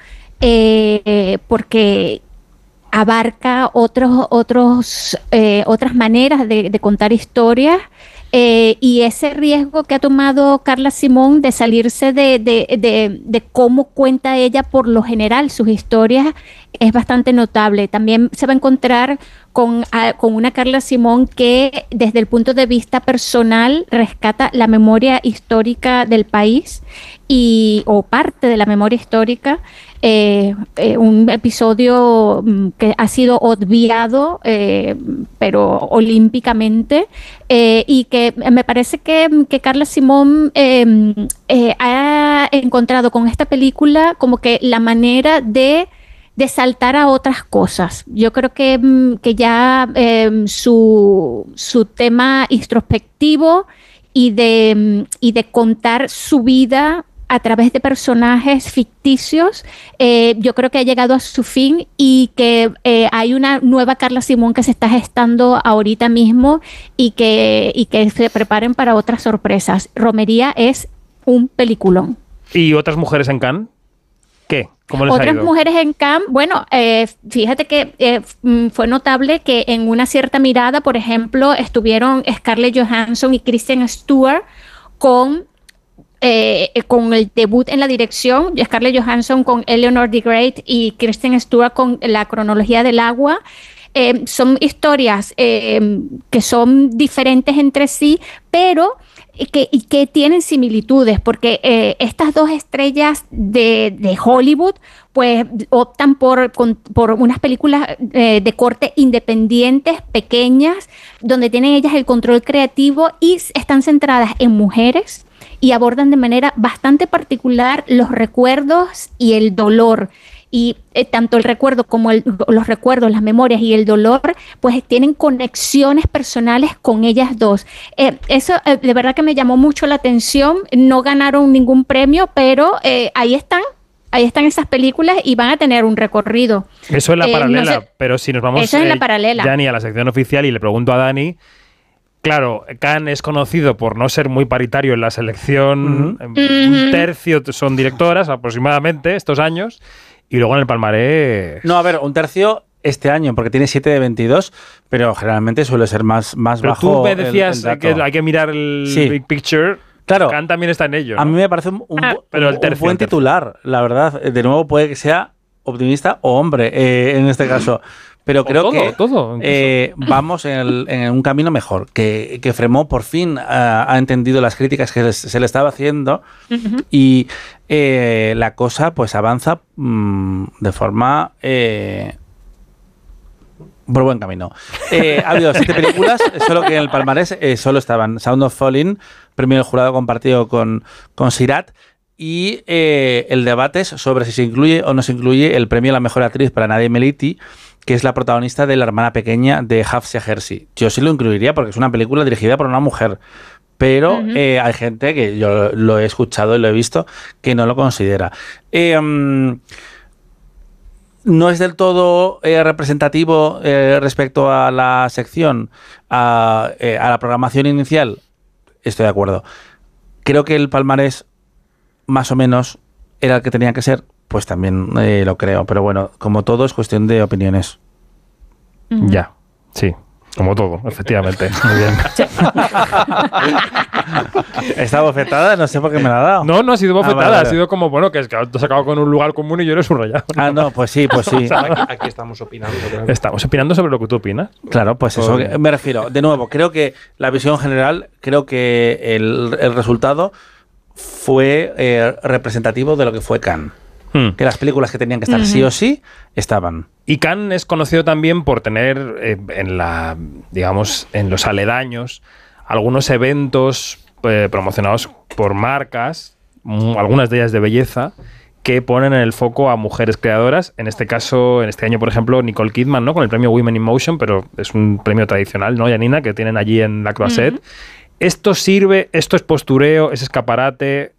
porque abarca otras maneras de contar historias, y ese riesgo que ha tomado Carla Simón de salirse de cómo cuenta ella por lo general sus historias es bastante notable. También se va a encontrar con una Carla Simón que desde el punto de vista personal rescata la memoria histórica del país o parte de la memoria histórica, un episodio que ha sido obviado pero olímpicamente, y que me parece que Carla Simón ha encontrado con esta película como que la manera de saltar a otras cosas. Yo creo que ya su tema introspectivo y de contar su vida a través de personajes ficticios, yo creo que ha llegado a su fin, y que hay una nueva Carla Simón que se está gestando ahorita mismo, y que se preparen para otras sorpresas. Romería es un peliculón. ¿Y otras mujeres en Cannes? ¿Qué? ¿Cómo les ha ido? Otras mujeres en Cannes, bueno, fíjate que fue notable que en una cierta mirada, por ejemplo, estuvieron Scarlett Johansson y Kristen Stewart con el debut en la dirección, Scarlett Johansson con Eleanor the Great y Kristen Stewart con La cronología del agua. son historias que son diferentes entre sí, pero que tienen similitudes, porque estas dos estrellas de Hollywood pues optan por unas películas de corte independientes, pequeñas, donde tienen ellas el control creativo y están centradas en mujeres y abordan de manera bastante particular los recuerdos y el dolor. Y tanto el recuerdo como los recuerdos, las memorias y el dolor, pues tienen conexiones personales con ellas dos. Eso de verdad que me llamó mucho la atención. No ganaron ningún premio, pero ahí están esas películas y van a tener un recorrido. Eso es la paralela, no sé, pero si nos vamos eso es la paralela. Dani, a la sección oficial y le pregunto a Dani. Claro, Cannes es conocido por no ser muy paritario en la selección. Un tercio son directoras aproximadamente estos años. Y luego en el palmarés... No, a ver, un tercio este año, porque tiene 7 de 22, pero generalmente suele ser más pero bajo. Tú me decías que hay que mirar el Big Picture. Claro. Cannes también está en ello, ¿no? A mí me parece un buen titular, la verdad. De nuevo, puede que sea optimista o hombre en este caso. Pero creo que vamos en un camino mejor, que Fremont por fin ha entendido las críticas que se le estaba haciendo y la cosa pues avanza de forma por buen camino. Ha habido 7 películas, solo que en el palmarés solo estaban Sound of Falling, premio del jurado compartido con Sirat, y el debate es sobre si se incluye o no se incluye el premio a la mejor actriz para Nadia Meliti, que es la protagonista de La hermana pequeña de Hafsia Hersi. Yo sí lo incluiría porque es una película dirigida por una mujer, pero hay gente que yo lo he escuchado y lo he visto que no lo considera. No es del todo representativo respecto a la sección, a la programación inicial. Estoy de acuerdo. Creo que el palmarés más o menos era el que tenía que ser. Pues también lo creo, pero bueno, como todo es cuestión de opiniones. Ya, sí, como todo, efectivamente. Muy bien. Esta bofetada, no sé por qué me la ha dado. No ha sido bofetada, ha sido como, bueno, que es que te has sacado con un lugar común y yo eres subrayado. No, pues sí. O sea, aquí estamos opinando. Claro. Estamos opinando sobre lo que tú opinas. Claro, pues eso me refiero. De nuevo, creo que la visión general, creo que el resultado fue representativo de lo que fue Cannes. Que las películas que tenían que estar sí o sí estaban. Y Cannes es conocido también por tener en los aledaños algunos eventos promocionados por marcas, algunas de ellas de belleza, que ponen en el foco a mujeres creadoras. En este caso, en este año, por ejemplo, Nicole Kidman, ¿no? Con el premio Women in Motion, pero es un premio tradicional, ¿no, Janina? Que tienen allí en la Croisette. Esto sirve, esto es postureo, es escaparate,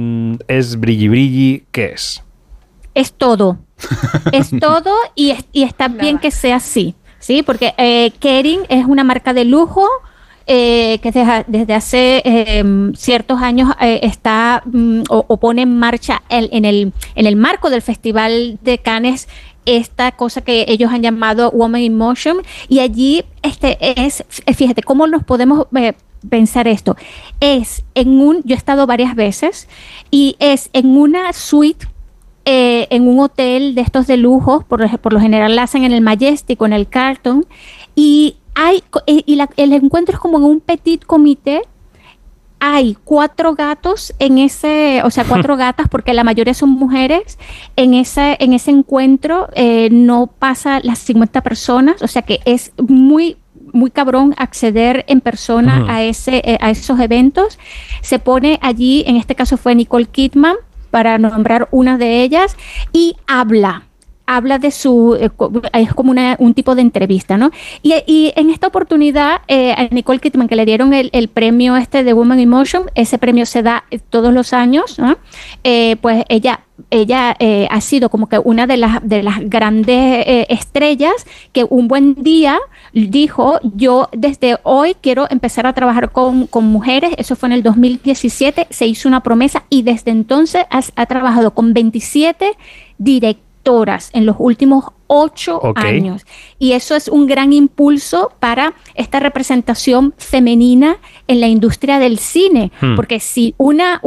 es brilli, ¿qué es? Es todo. Es todo y está bien que sea así, ¿sí? Porque Kering es una marca de lujo que desde hace ciertos años está o pone en marcha en el marco del Festival de Cannes esta cosa que ellos han llamado Women in Motion, y allí fíjate cómo nos podemos pensar esto. Yo he estado varias veces y es en una suite en un hotel de estos de lujo, por lo general la hacen en el Majestic o en el Carlton, y el encuentro es como en un petit comité. Hay 4 gatos o sea, 4 gatas, porque la mayoría son mujeres. En ese encuentro no pasa las 50 personas, o sea que es muy cabrón acceder en persona a esos eventos. Se pone allí, en este caso fue Nicole Kidman, para nombrar una de ellas, y habla de es como un tipo de entrevista, ¿no? Y en esta oportunidad, a Nicole Kidman, que le dieron el premio de Women in Motion, ese premio se da todos los años, ¿no? Pues ella ha sido como que una de las grandes estrellas que un buen día dijo: yo desde hoy quiero empezar a trabajar con mujeres. Eso fue en el 2017, se hizo una promesa y desde entonces ha trabajado con 27 directoras en los últimos 8 años. Y eso es un gran impulso para esta representación femenina en la industria del cine. Porque si una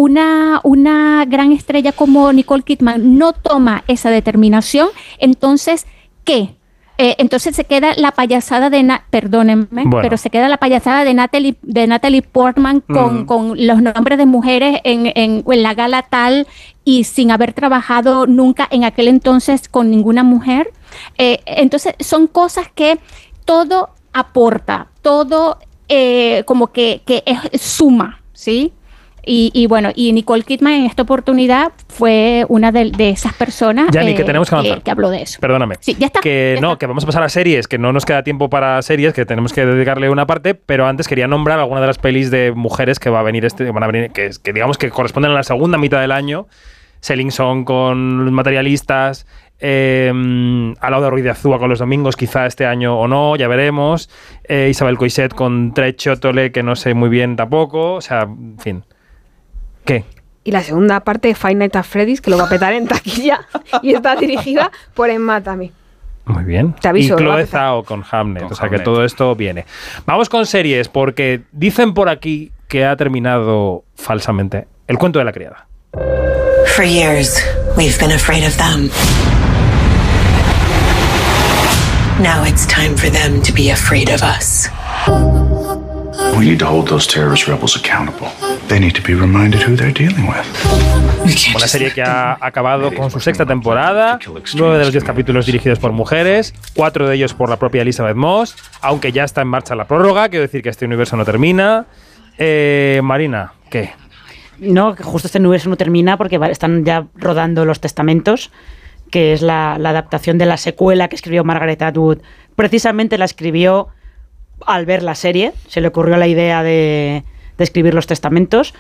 gran estrella como Nicole Kidman no toma esa determinación, entonces, ¿qué? Entonces se queda la payasada perdónenme, Bueno. pero se queda la payasada de Natalie Portman con los nombres de mujeres en la gala tal y sin haber trabajado nunca en aquel entonces con ninguna mujer. Entonces son cosas que todo aporta, todo como que es suma, ¿sí? Y bueno, y Nicole Kidman en esta oportunidad fue una de esas personas Yanni, que tenemos que avanzar. que habló de eso. Perdóname. Sí, ya está. Que vamos a pasar a series, que no nos queda tiempo para series, que tenemos que dedicarle una parte, pero antes quería nombrar alguna de las pelis de mujeres que van a venir que digamos que corresponden a la segunda mitad del año. Selling Song con Los Materialistas, Alauda Ruiz de Azúa con Los Domingos, quizá este año o no, ya veremos. Isabel Coixet con Trecciotole, que no sé muy bien tampoco. O sea, en fin. ¿Qué? Y la segunda parte de Five Nights at Freddy's, que lo va a petar en taquilla y está dirigida por Emma Tammy. Muy bien. Te aviso, y lo va a Chloe empezar. Zhao con Hamnet. Con O sea que Hamnet. todo esto viene. Vamos con series, porque dicen por aquí que ha terminado falsamente El cuento de la criada. For years, we've been afraid of them. Now it's time for them to be afraid of us. We need to hold those terrorist rebels accountable. They need to be reminded who they're dealing with. Una serie que ha acabado con su sexta temporada, 9 de los 10 capítulos dirigidos por mujeres, 4 de ellos por la propia Elizabeth Moss, aunque ya está en marcha la prórroga, quiero decir que este universo no termina. Marina, ¿qué? No, que justo este universo no termina porque están ya rodando Los Testamentos, que es la adaptación de la secuela que escribió Margaret Atwood. Precisamente la escribió al ver la serie, se le ocurrió la idea de escribir Los Testamentos.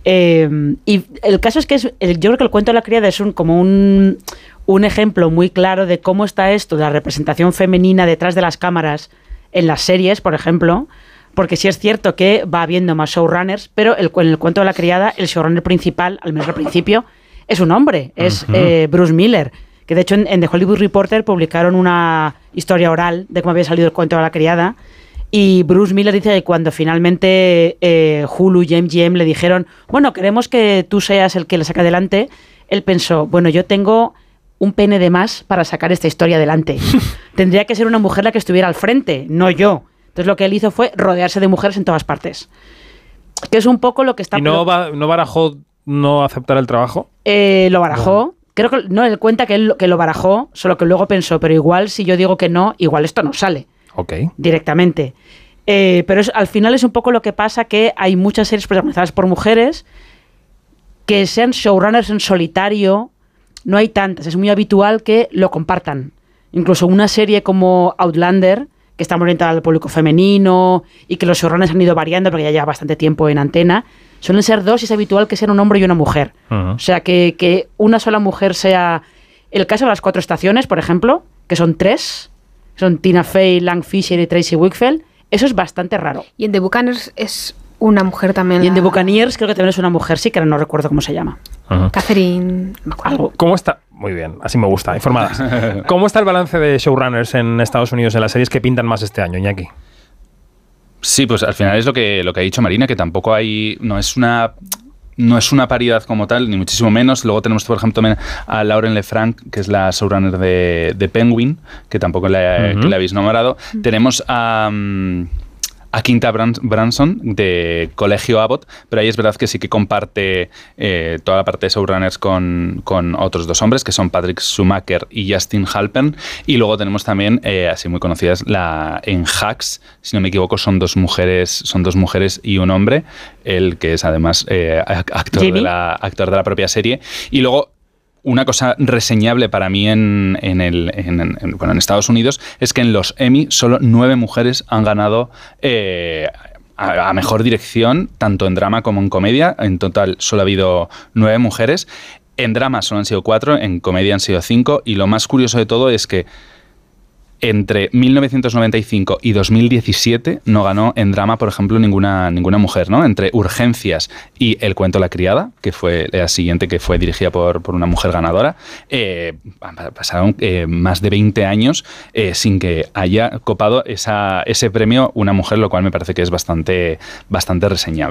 Y el caso es que yo creo que El cuento de la criada es como un ejemplo muy claro de cómo está esto de la representación femenina detrás de las cámaras en las series, por ejemplo, porque sí es cierto que va habiendo más showrunners, pero en El cuento de la criada el showrunner principal, al menos al principio, es un hombre, es Bruce Miller, que de hecho en The Hollywood Reporter publicaron una historia oral de cómo había salido El cuento de la criada. Y Bruce Miller dice que cuando finalmente Hulu y MGM le dijeron, bueno, queremos que tú seas el que la saque adelante, él pensó, bueno, yo tengo un pene de más para sacar esta historia adelante. Tendría que ser una mujer la que estuviera al frente, no yo. Entonces lo que él hizo fue rodearse de mujeres en todas partes. Que es un poco lo que está... ¿Y no barajó no aceptar el trabajo? Lo barajó. Creo que no, él cuenta que lo barajó, solo que luego pensó, pero igual si yo digo que no, igual esto no sale. Ok. Directamente. Pero al final es un poco lo que pasa, que hay muchas series protagonizadas por mujeres que sean showrunners en solitario, no hay tantas. Es muy habitual que lo compartan. Incluso una serie como Outlander, que está muy orientada al público femenino y que los showrunners han ido variando porque ya lleva bastante tiempo en antena, suelen ser dos y es habitual que sean un hombre y una mujer. O sea, que una sola mujer sea... El caso de Las Cuatro Estaciones, por ejemplo, que son 3... Son Tina Fey, Lang Fisher y Tracy Wickfeld. Eso es bastante raro. Y en The Buccaneers es una mujer también. Y en The Buccaneers creo que también es una mujer, sí, que ahora no recuerdo cómo se llama. Catherine... Algo. ¿Cómo está? Muy bien, así me gusta, informadas. ¿Cómo está el balance de showrunners en Estados Unidos en las series que pintan más este año, Iñaki? Sí, pues al final es lo que ha dicho Marina, que tampoco hay... No es una paridad como tal, ni muchísimo menos. Luego tenemos, por ejemplo, también a Lauren LeFranc, que es la showrunner de Penguin, que tampoco que le habéis nombrado. Tenemos a Quinta Brunson de Colegio Abbott, pero ahí es verdad que sí que comparte toda la parte de showrunners con otros dos hombres, que son Patrick Schumacher y Justin Halpern. Y luego tenemos también, así muy conocidas, en Hacks, si no me equivoco, son dos mujeres y un hombre, el que es además actor de la propia serie. Y luego, una cosa reseñable para mí en Estados Unidos es que en los Emmy solo 9 mujeres han ganado a mejor dirección, tanto en drama como en comedia. En total solo ha habido 9 mujeres. En drama solo han sido 4, en comedia han sido 5. Y lo más curioso de todo es que entre 1995 y 2017 no ganó en drama, por ejemplo, ninguna mujer, ¿no? Entre Urgencias y El cuento de la criada, que fue la siguiente, que fue dirigida por una mujer ganadora, pasaron más de 20 años sin que haya copado ese premio una mujer, lo cual me parece que es bastante reseñable.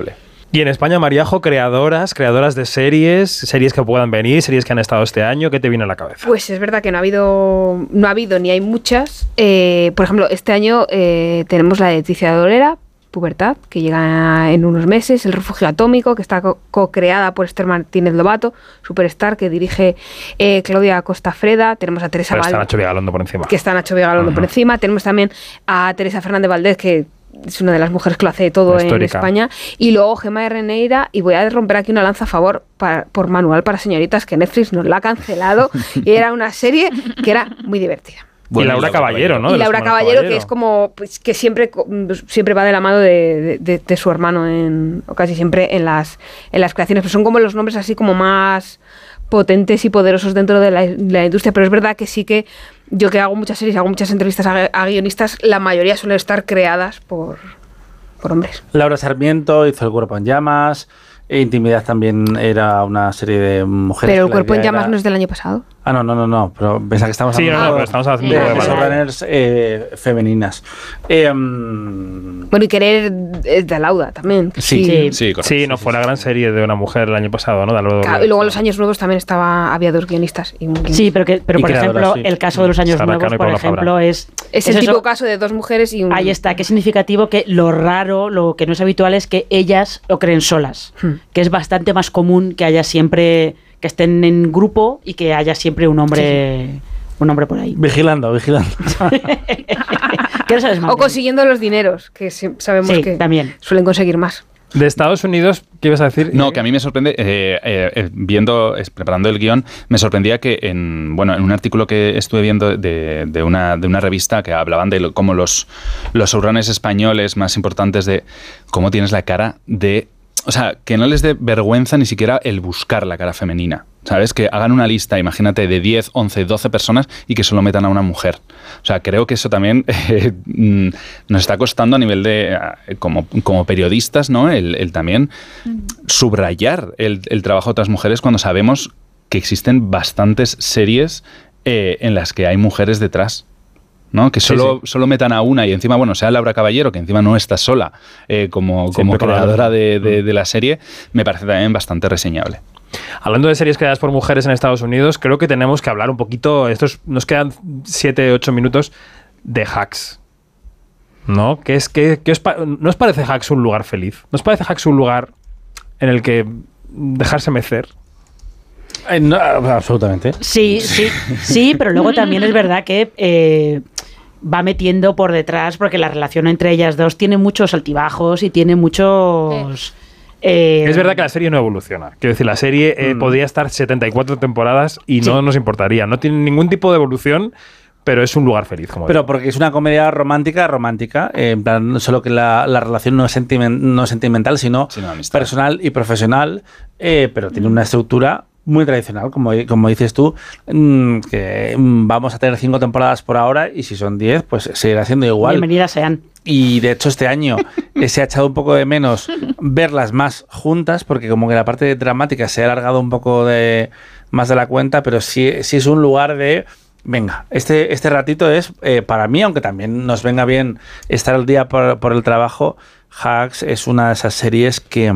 Y en España, Mariajo, creadoras de series que puedan venir, series que han estado este año, ¿qué te viene a la cabeza? Pues es verdad que no ha habido ni hay muchas. Por ejemplo, este año tenemos la de Leticia Dolera, Pubertad, que llega en unos meses, El refugio atómico, que está co-creada por Esther Martínez Lobato, Superstar, que dirige Claudia Costa Freda. Tenemos a Teresa Valdés. Está Nacho Vigalondo por encima. Que está Nacho Vigalondo por encima. Tenemos también a Teresa Fernández Valdés, que es una de las mujeres que lo hace todo en España. Y luego Gemma de Reneira, y voy a romper aquí una lanza a favor por Manual para señoritas, que Netflix nos la ha cancelado, y era una serie que era muy divertida. Bueno, y Laura Caballero, ¿no? Y Laura Caballero, que es como pues, que siempre va de la mano de su hermano, o casi siempre en las creaciones, pero son como los nombres así como más potentes y poderosos dentro de la industria. Pero es verdad que sí que yo, que hago muchas series, hago muchas entrevistas a guionistas, la mayoría suelen estar creadas por hombres. Laura Sarmiento hizo El cuerpo en llamas. Intimidad también era una serie de mujeres. Pero El cuerpo en llamas no es del año pasado. Ah, no, pero pensaba que estamos hablando pero estamos haciendo de showrunners femeninas. Bueno, y Querer es de Lauda también. Sí, no fue la gran serie de una mujer el año pasado, ¿no? Claro, y luego en Los Años Nuevos también había dos guionistas. Sí, pero por ejemplo, el caso de Los Años Nuevos, por ejemplo, es el tipo caso de dos mujeres y un... Ahí está, que es significativo que lo raro, lo que no es habitual es que ellas lo creen solas, que es bastante más común que haya siempre... que estén en grupo y que haya siempre un hombre por ahí. Vigilando. O consiguiendo los dineros, que sabemos que también suelen conseguir más. De Estados Unidos, ¿qué ibas a decir? No, que a mí me sorprende, preparando el guión, me sorprendía que en un artículo que estuve viendo de una revista que hablaban de cómo los showrunners españoles más importantes, de cómo tienes la cara de... O sea, que no les dé vergüenza ni siquiera el buscar la cara femenina, ¿sabes? Que hagan una lista, imagínate, de 10, 11, 12 personas y que solo metan a una mujer. O sea, creo que eso también nos está costando a nivel de... como periodistas, ¿no? El también subrayar el trabajo de otras mujeres cuando sabemos que existen bastantes series en las que hay mujeres detrás, ¿no? Que solo metan a una y encima, sea Laura Caballero, que encima no está sola como creadora de la serie, me parece también bastante reseñable. Hablando de series creadas por mujeres en Estados Unidos, creo que tenemos que hablar un poquito, nos quedan 7-8 minutos, de Hacks. ¿No? ¿No os parece Hacks un lugar feliz? ¿No os parece Hacks un lugar en el que dejarse mecer? No, absolutamente. Sí, pero luego también es verdad que va metiendo por detrás, porque la relación entre ellas dos tiene muchos altibajos y tiene muchos... Es verdad que la serie no evoluciona. Quiero decir, la serie podría estar 74 temporadas y no nos importaría. No tiene ningún tipo de evolución, pero es un lugar feliz. Pero porque es una comedia romántica, en plan, no solo que la relación no es sentimental, sino personal y profesional, pero tiene una estructura muy tradicional, como dices tú, que vamos a tener 5 temporadas por ahora y si son 10, pues seguirá siendo igual. Bienvenidas sean. Y de hecho este año se ha echado un poco de menos verlas más juntas, porque como que la parte dramática se ha alargado un poco más de la cuenta, pero sí es un lugar de... Venga, este ratito es para mí, aunque también nos venga bien estar al día por el trabajo. Hacks es una de esas series que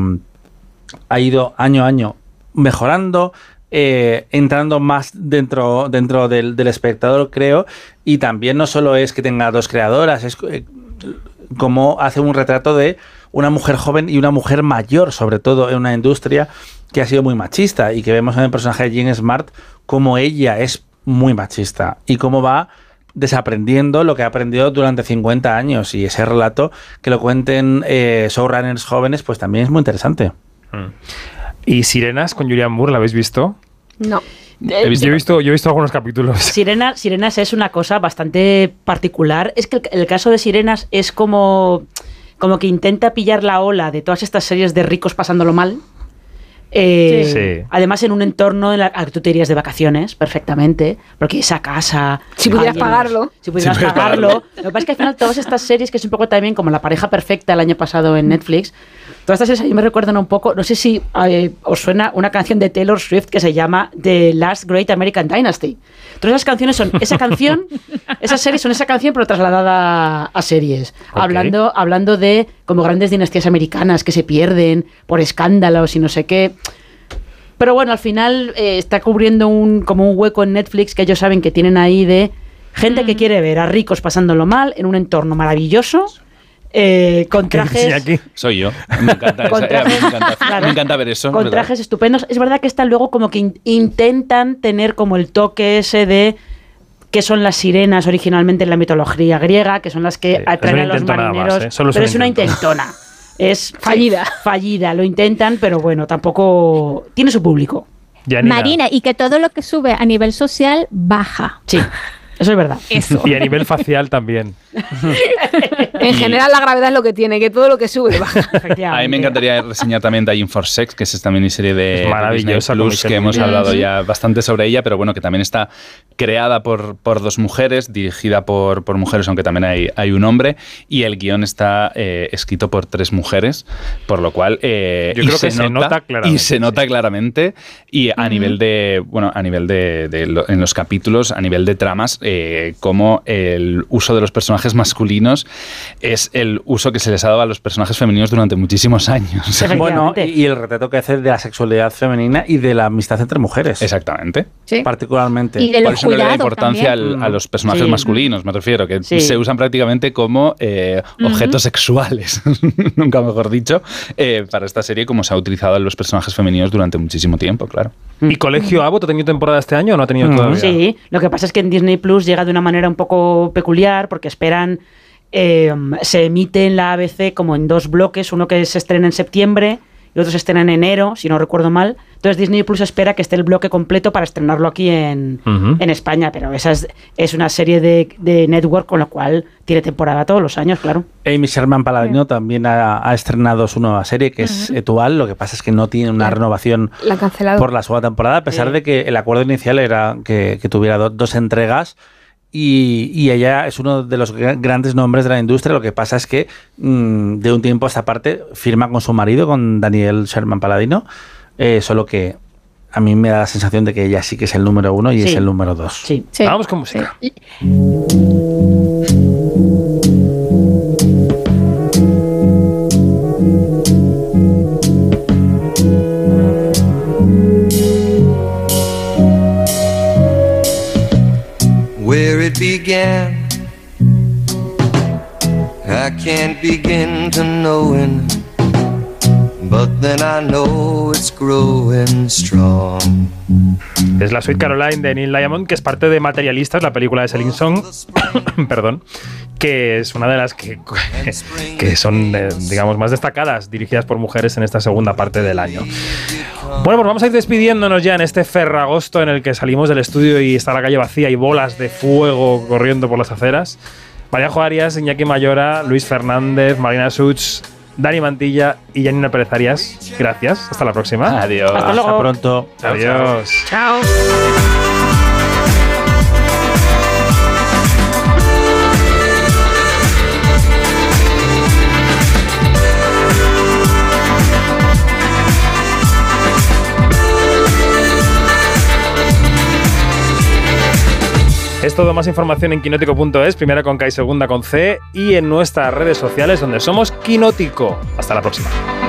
ha ido año a año mejorando, entrando más dentro del espectador, creo, y también no solo es que tenga dos creadoras, es como hace un retrato de una mujer joven y una mujer mayor, sobre todo en una industria que ha sido muy machista, y que vemos en el personaje de Jean Smart como ella es muy machista y cómo va desaprendiendo lo que ha aprendido durante 50 años, y ese relato que lo cuenten showrunners jóvenes pues también es muy interesante. ¿Y Sirenas con Julianne Moore, la habéis visto? No. Yo he visto algunos capítulos. Sirenas es una cosa bastante particular. Es que el caso de Sirenas es como que intenta pillar la ola de todas estas series de ricos pasándolo mal, Además, en un entorno al que tú te irías de vacaciones perfectamente, porque esa casa. Si pudieras pagarlo. Si pudieras pagarlo. Lo que pasa es que al final todas estas series, que es un poco también como La pareja perfecta el año pasado en Netflix, todas estas series a mí me recuerdan un poco, no sé si os suena una canción de Taylor Swift que se llama The Last Great American Dynasty. Todas esas canciones son esa canción, esas series son esa canción pero trasladada a series, hablando de como grandes dinastías americanas que se pierden por escándalos y no sé qué. Pero bueno, al final está cubriendo como un hueco en Netflix que ellos saben que tienen ahí de gente que quiere ver a ricos pasándolo mal en un entorno maravilloso. Con trajes. Aquí soy yo. Me encanta, me encanta ver eso. Con trajes estupendos. Es verdad que están luego como que intentan tener como el toque ese de que son las sirenas originalmente en la mitología griega, que son las que atraen a los marineros. Pero es una intentona. Es fallida. Lo intentan, pero bueno, tampoco tiene su público. Marina, y que todo lo que sube a nivel social baja. Sí. Eso es verdad. Y a nivel facial también. En general la gravedad es lo que tiene, que todo lo que sube baja. A mí me encantaría reseñar también Dying for Sex, que es también una serie de Disney Plus, que hemos hablado ya bastante sobre ella, pero bueno, que también está creada por dos mujeres, dirigida por mujeres, aunque también hay un hombre, y el guión está escrito por 3 mujeres, por lo cual yo creo que se nota claramente. Y se nota claramente, y a nivel de, bueno, a nivel de en los capítulos, a nivel de tramas, como el uso de los personajes masculinos es el uso que se les ha dado a los personajes femeninos durante muchísimos años. Bueno, y el retrato que hace de la sexualidad femenina y de la amistad entre mujeres. Exactamente. Sí. Particularmente. Y de por eso no le da importancia a los personajes masculinos, me refiero, que se usan prácticamente como objetos sexuales, nunca mejor dicho, para esta serie, como se ha utilizado en los personajes femeninos durante muchísimo tiempo, claro. ¿Y Colegio Abbott ha tenido temporada este año o no ha tenido todavía? Sí, lo que pasa es que en Disney Plus llega de una manera un poco peculiar porque esperan, se emite en la ABC como en 2 bloques, uno que se estrena en septiembre y otro se estrena en enero, si no recuerdo mal. Entonces Disney Plus espera que esté el bloque completo para estrenarlo aquí en España, pero esa es una serie de network, con lo cual tiene temporada todos los años, claro. Amy Sherman-Palladino también ha estrenado su nueva serie, que es Etoile. Lo que pasa es que no tiene una renovación por la segunda temporada, a pesar de que el acuerdo inicial era que tuviera 2 entregas. Y ella es uno de los grandes nombres de la industria. Lo que pasa es que de un tiempo a esta parte firma con su marido, con Daniel Sherman-Palladino, solo que a mí me da la sensación de que ella sí que es el número 1 y es el número 2. Sí. Vamos con música. Where it began, I can't begin to knowing, but then I know it's growing strong. Es la Sweet Caroline de Neil Diamond, que es parte de Materialistas, la película de Celine Song, perdón, que es una de las que son, digamos, más destacadas, dirigidas por mujeres en esta segunda parte del año. Bueno, pues vamos a ir despidiéndonos ya en este ferragosto en el que salimos del estudio y está la calle vacía y bolas de fuego corriendo por las aceras. María Arias, Iñaki Mayora, Luis Fernández, Marina Such, Dani Mantilla y Janina Pérez Arias. Gracias. Hasta la próxima. Adiós. Hasta pronto. Adiós. Chao. Es todo, más información en quinótico.es, primera con K y segunda con C, y en nuestras redes sociales donde somos Quinótico. Hasta la próxima.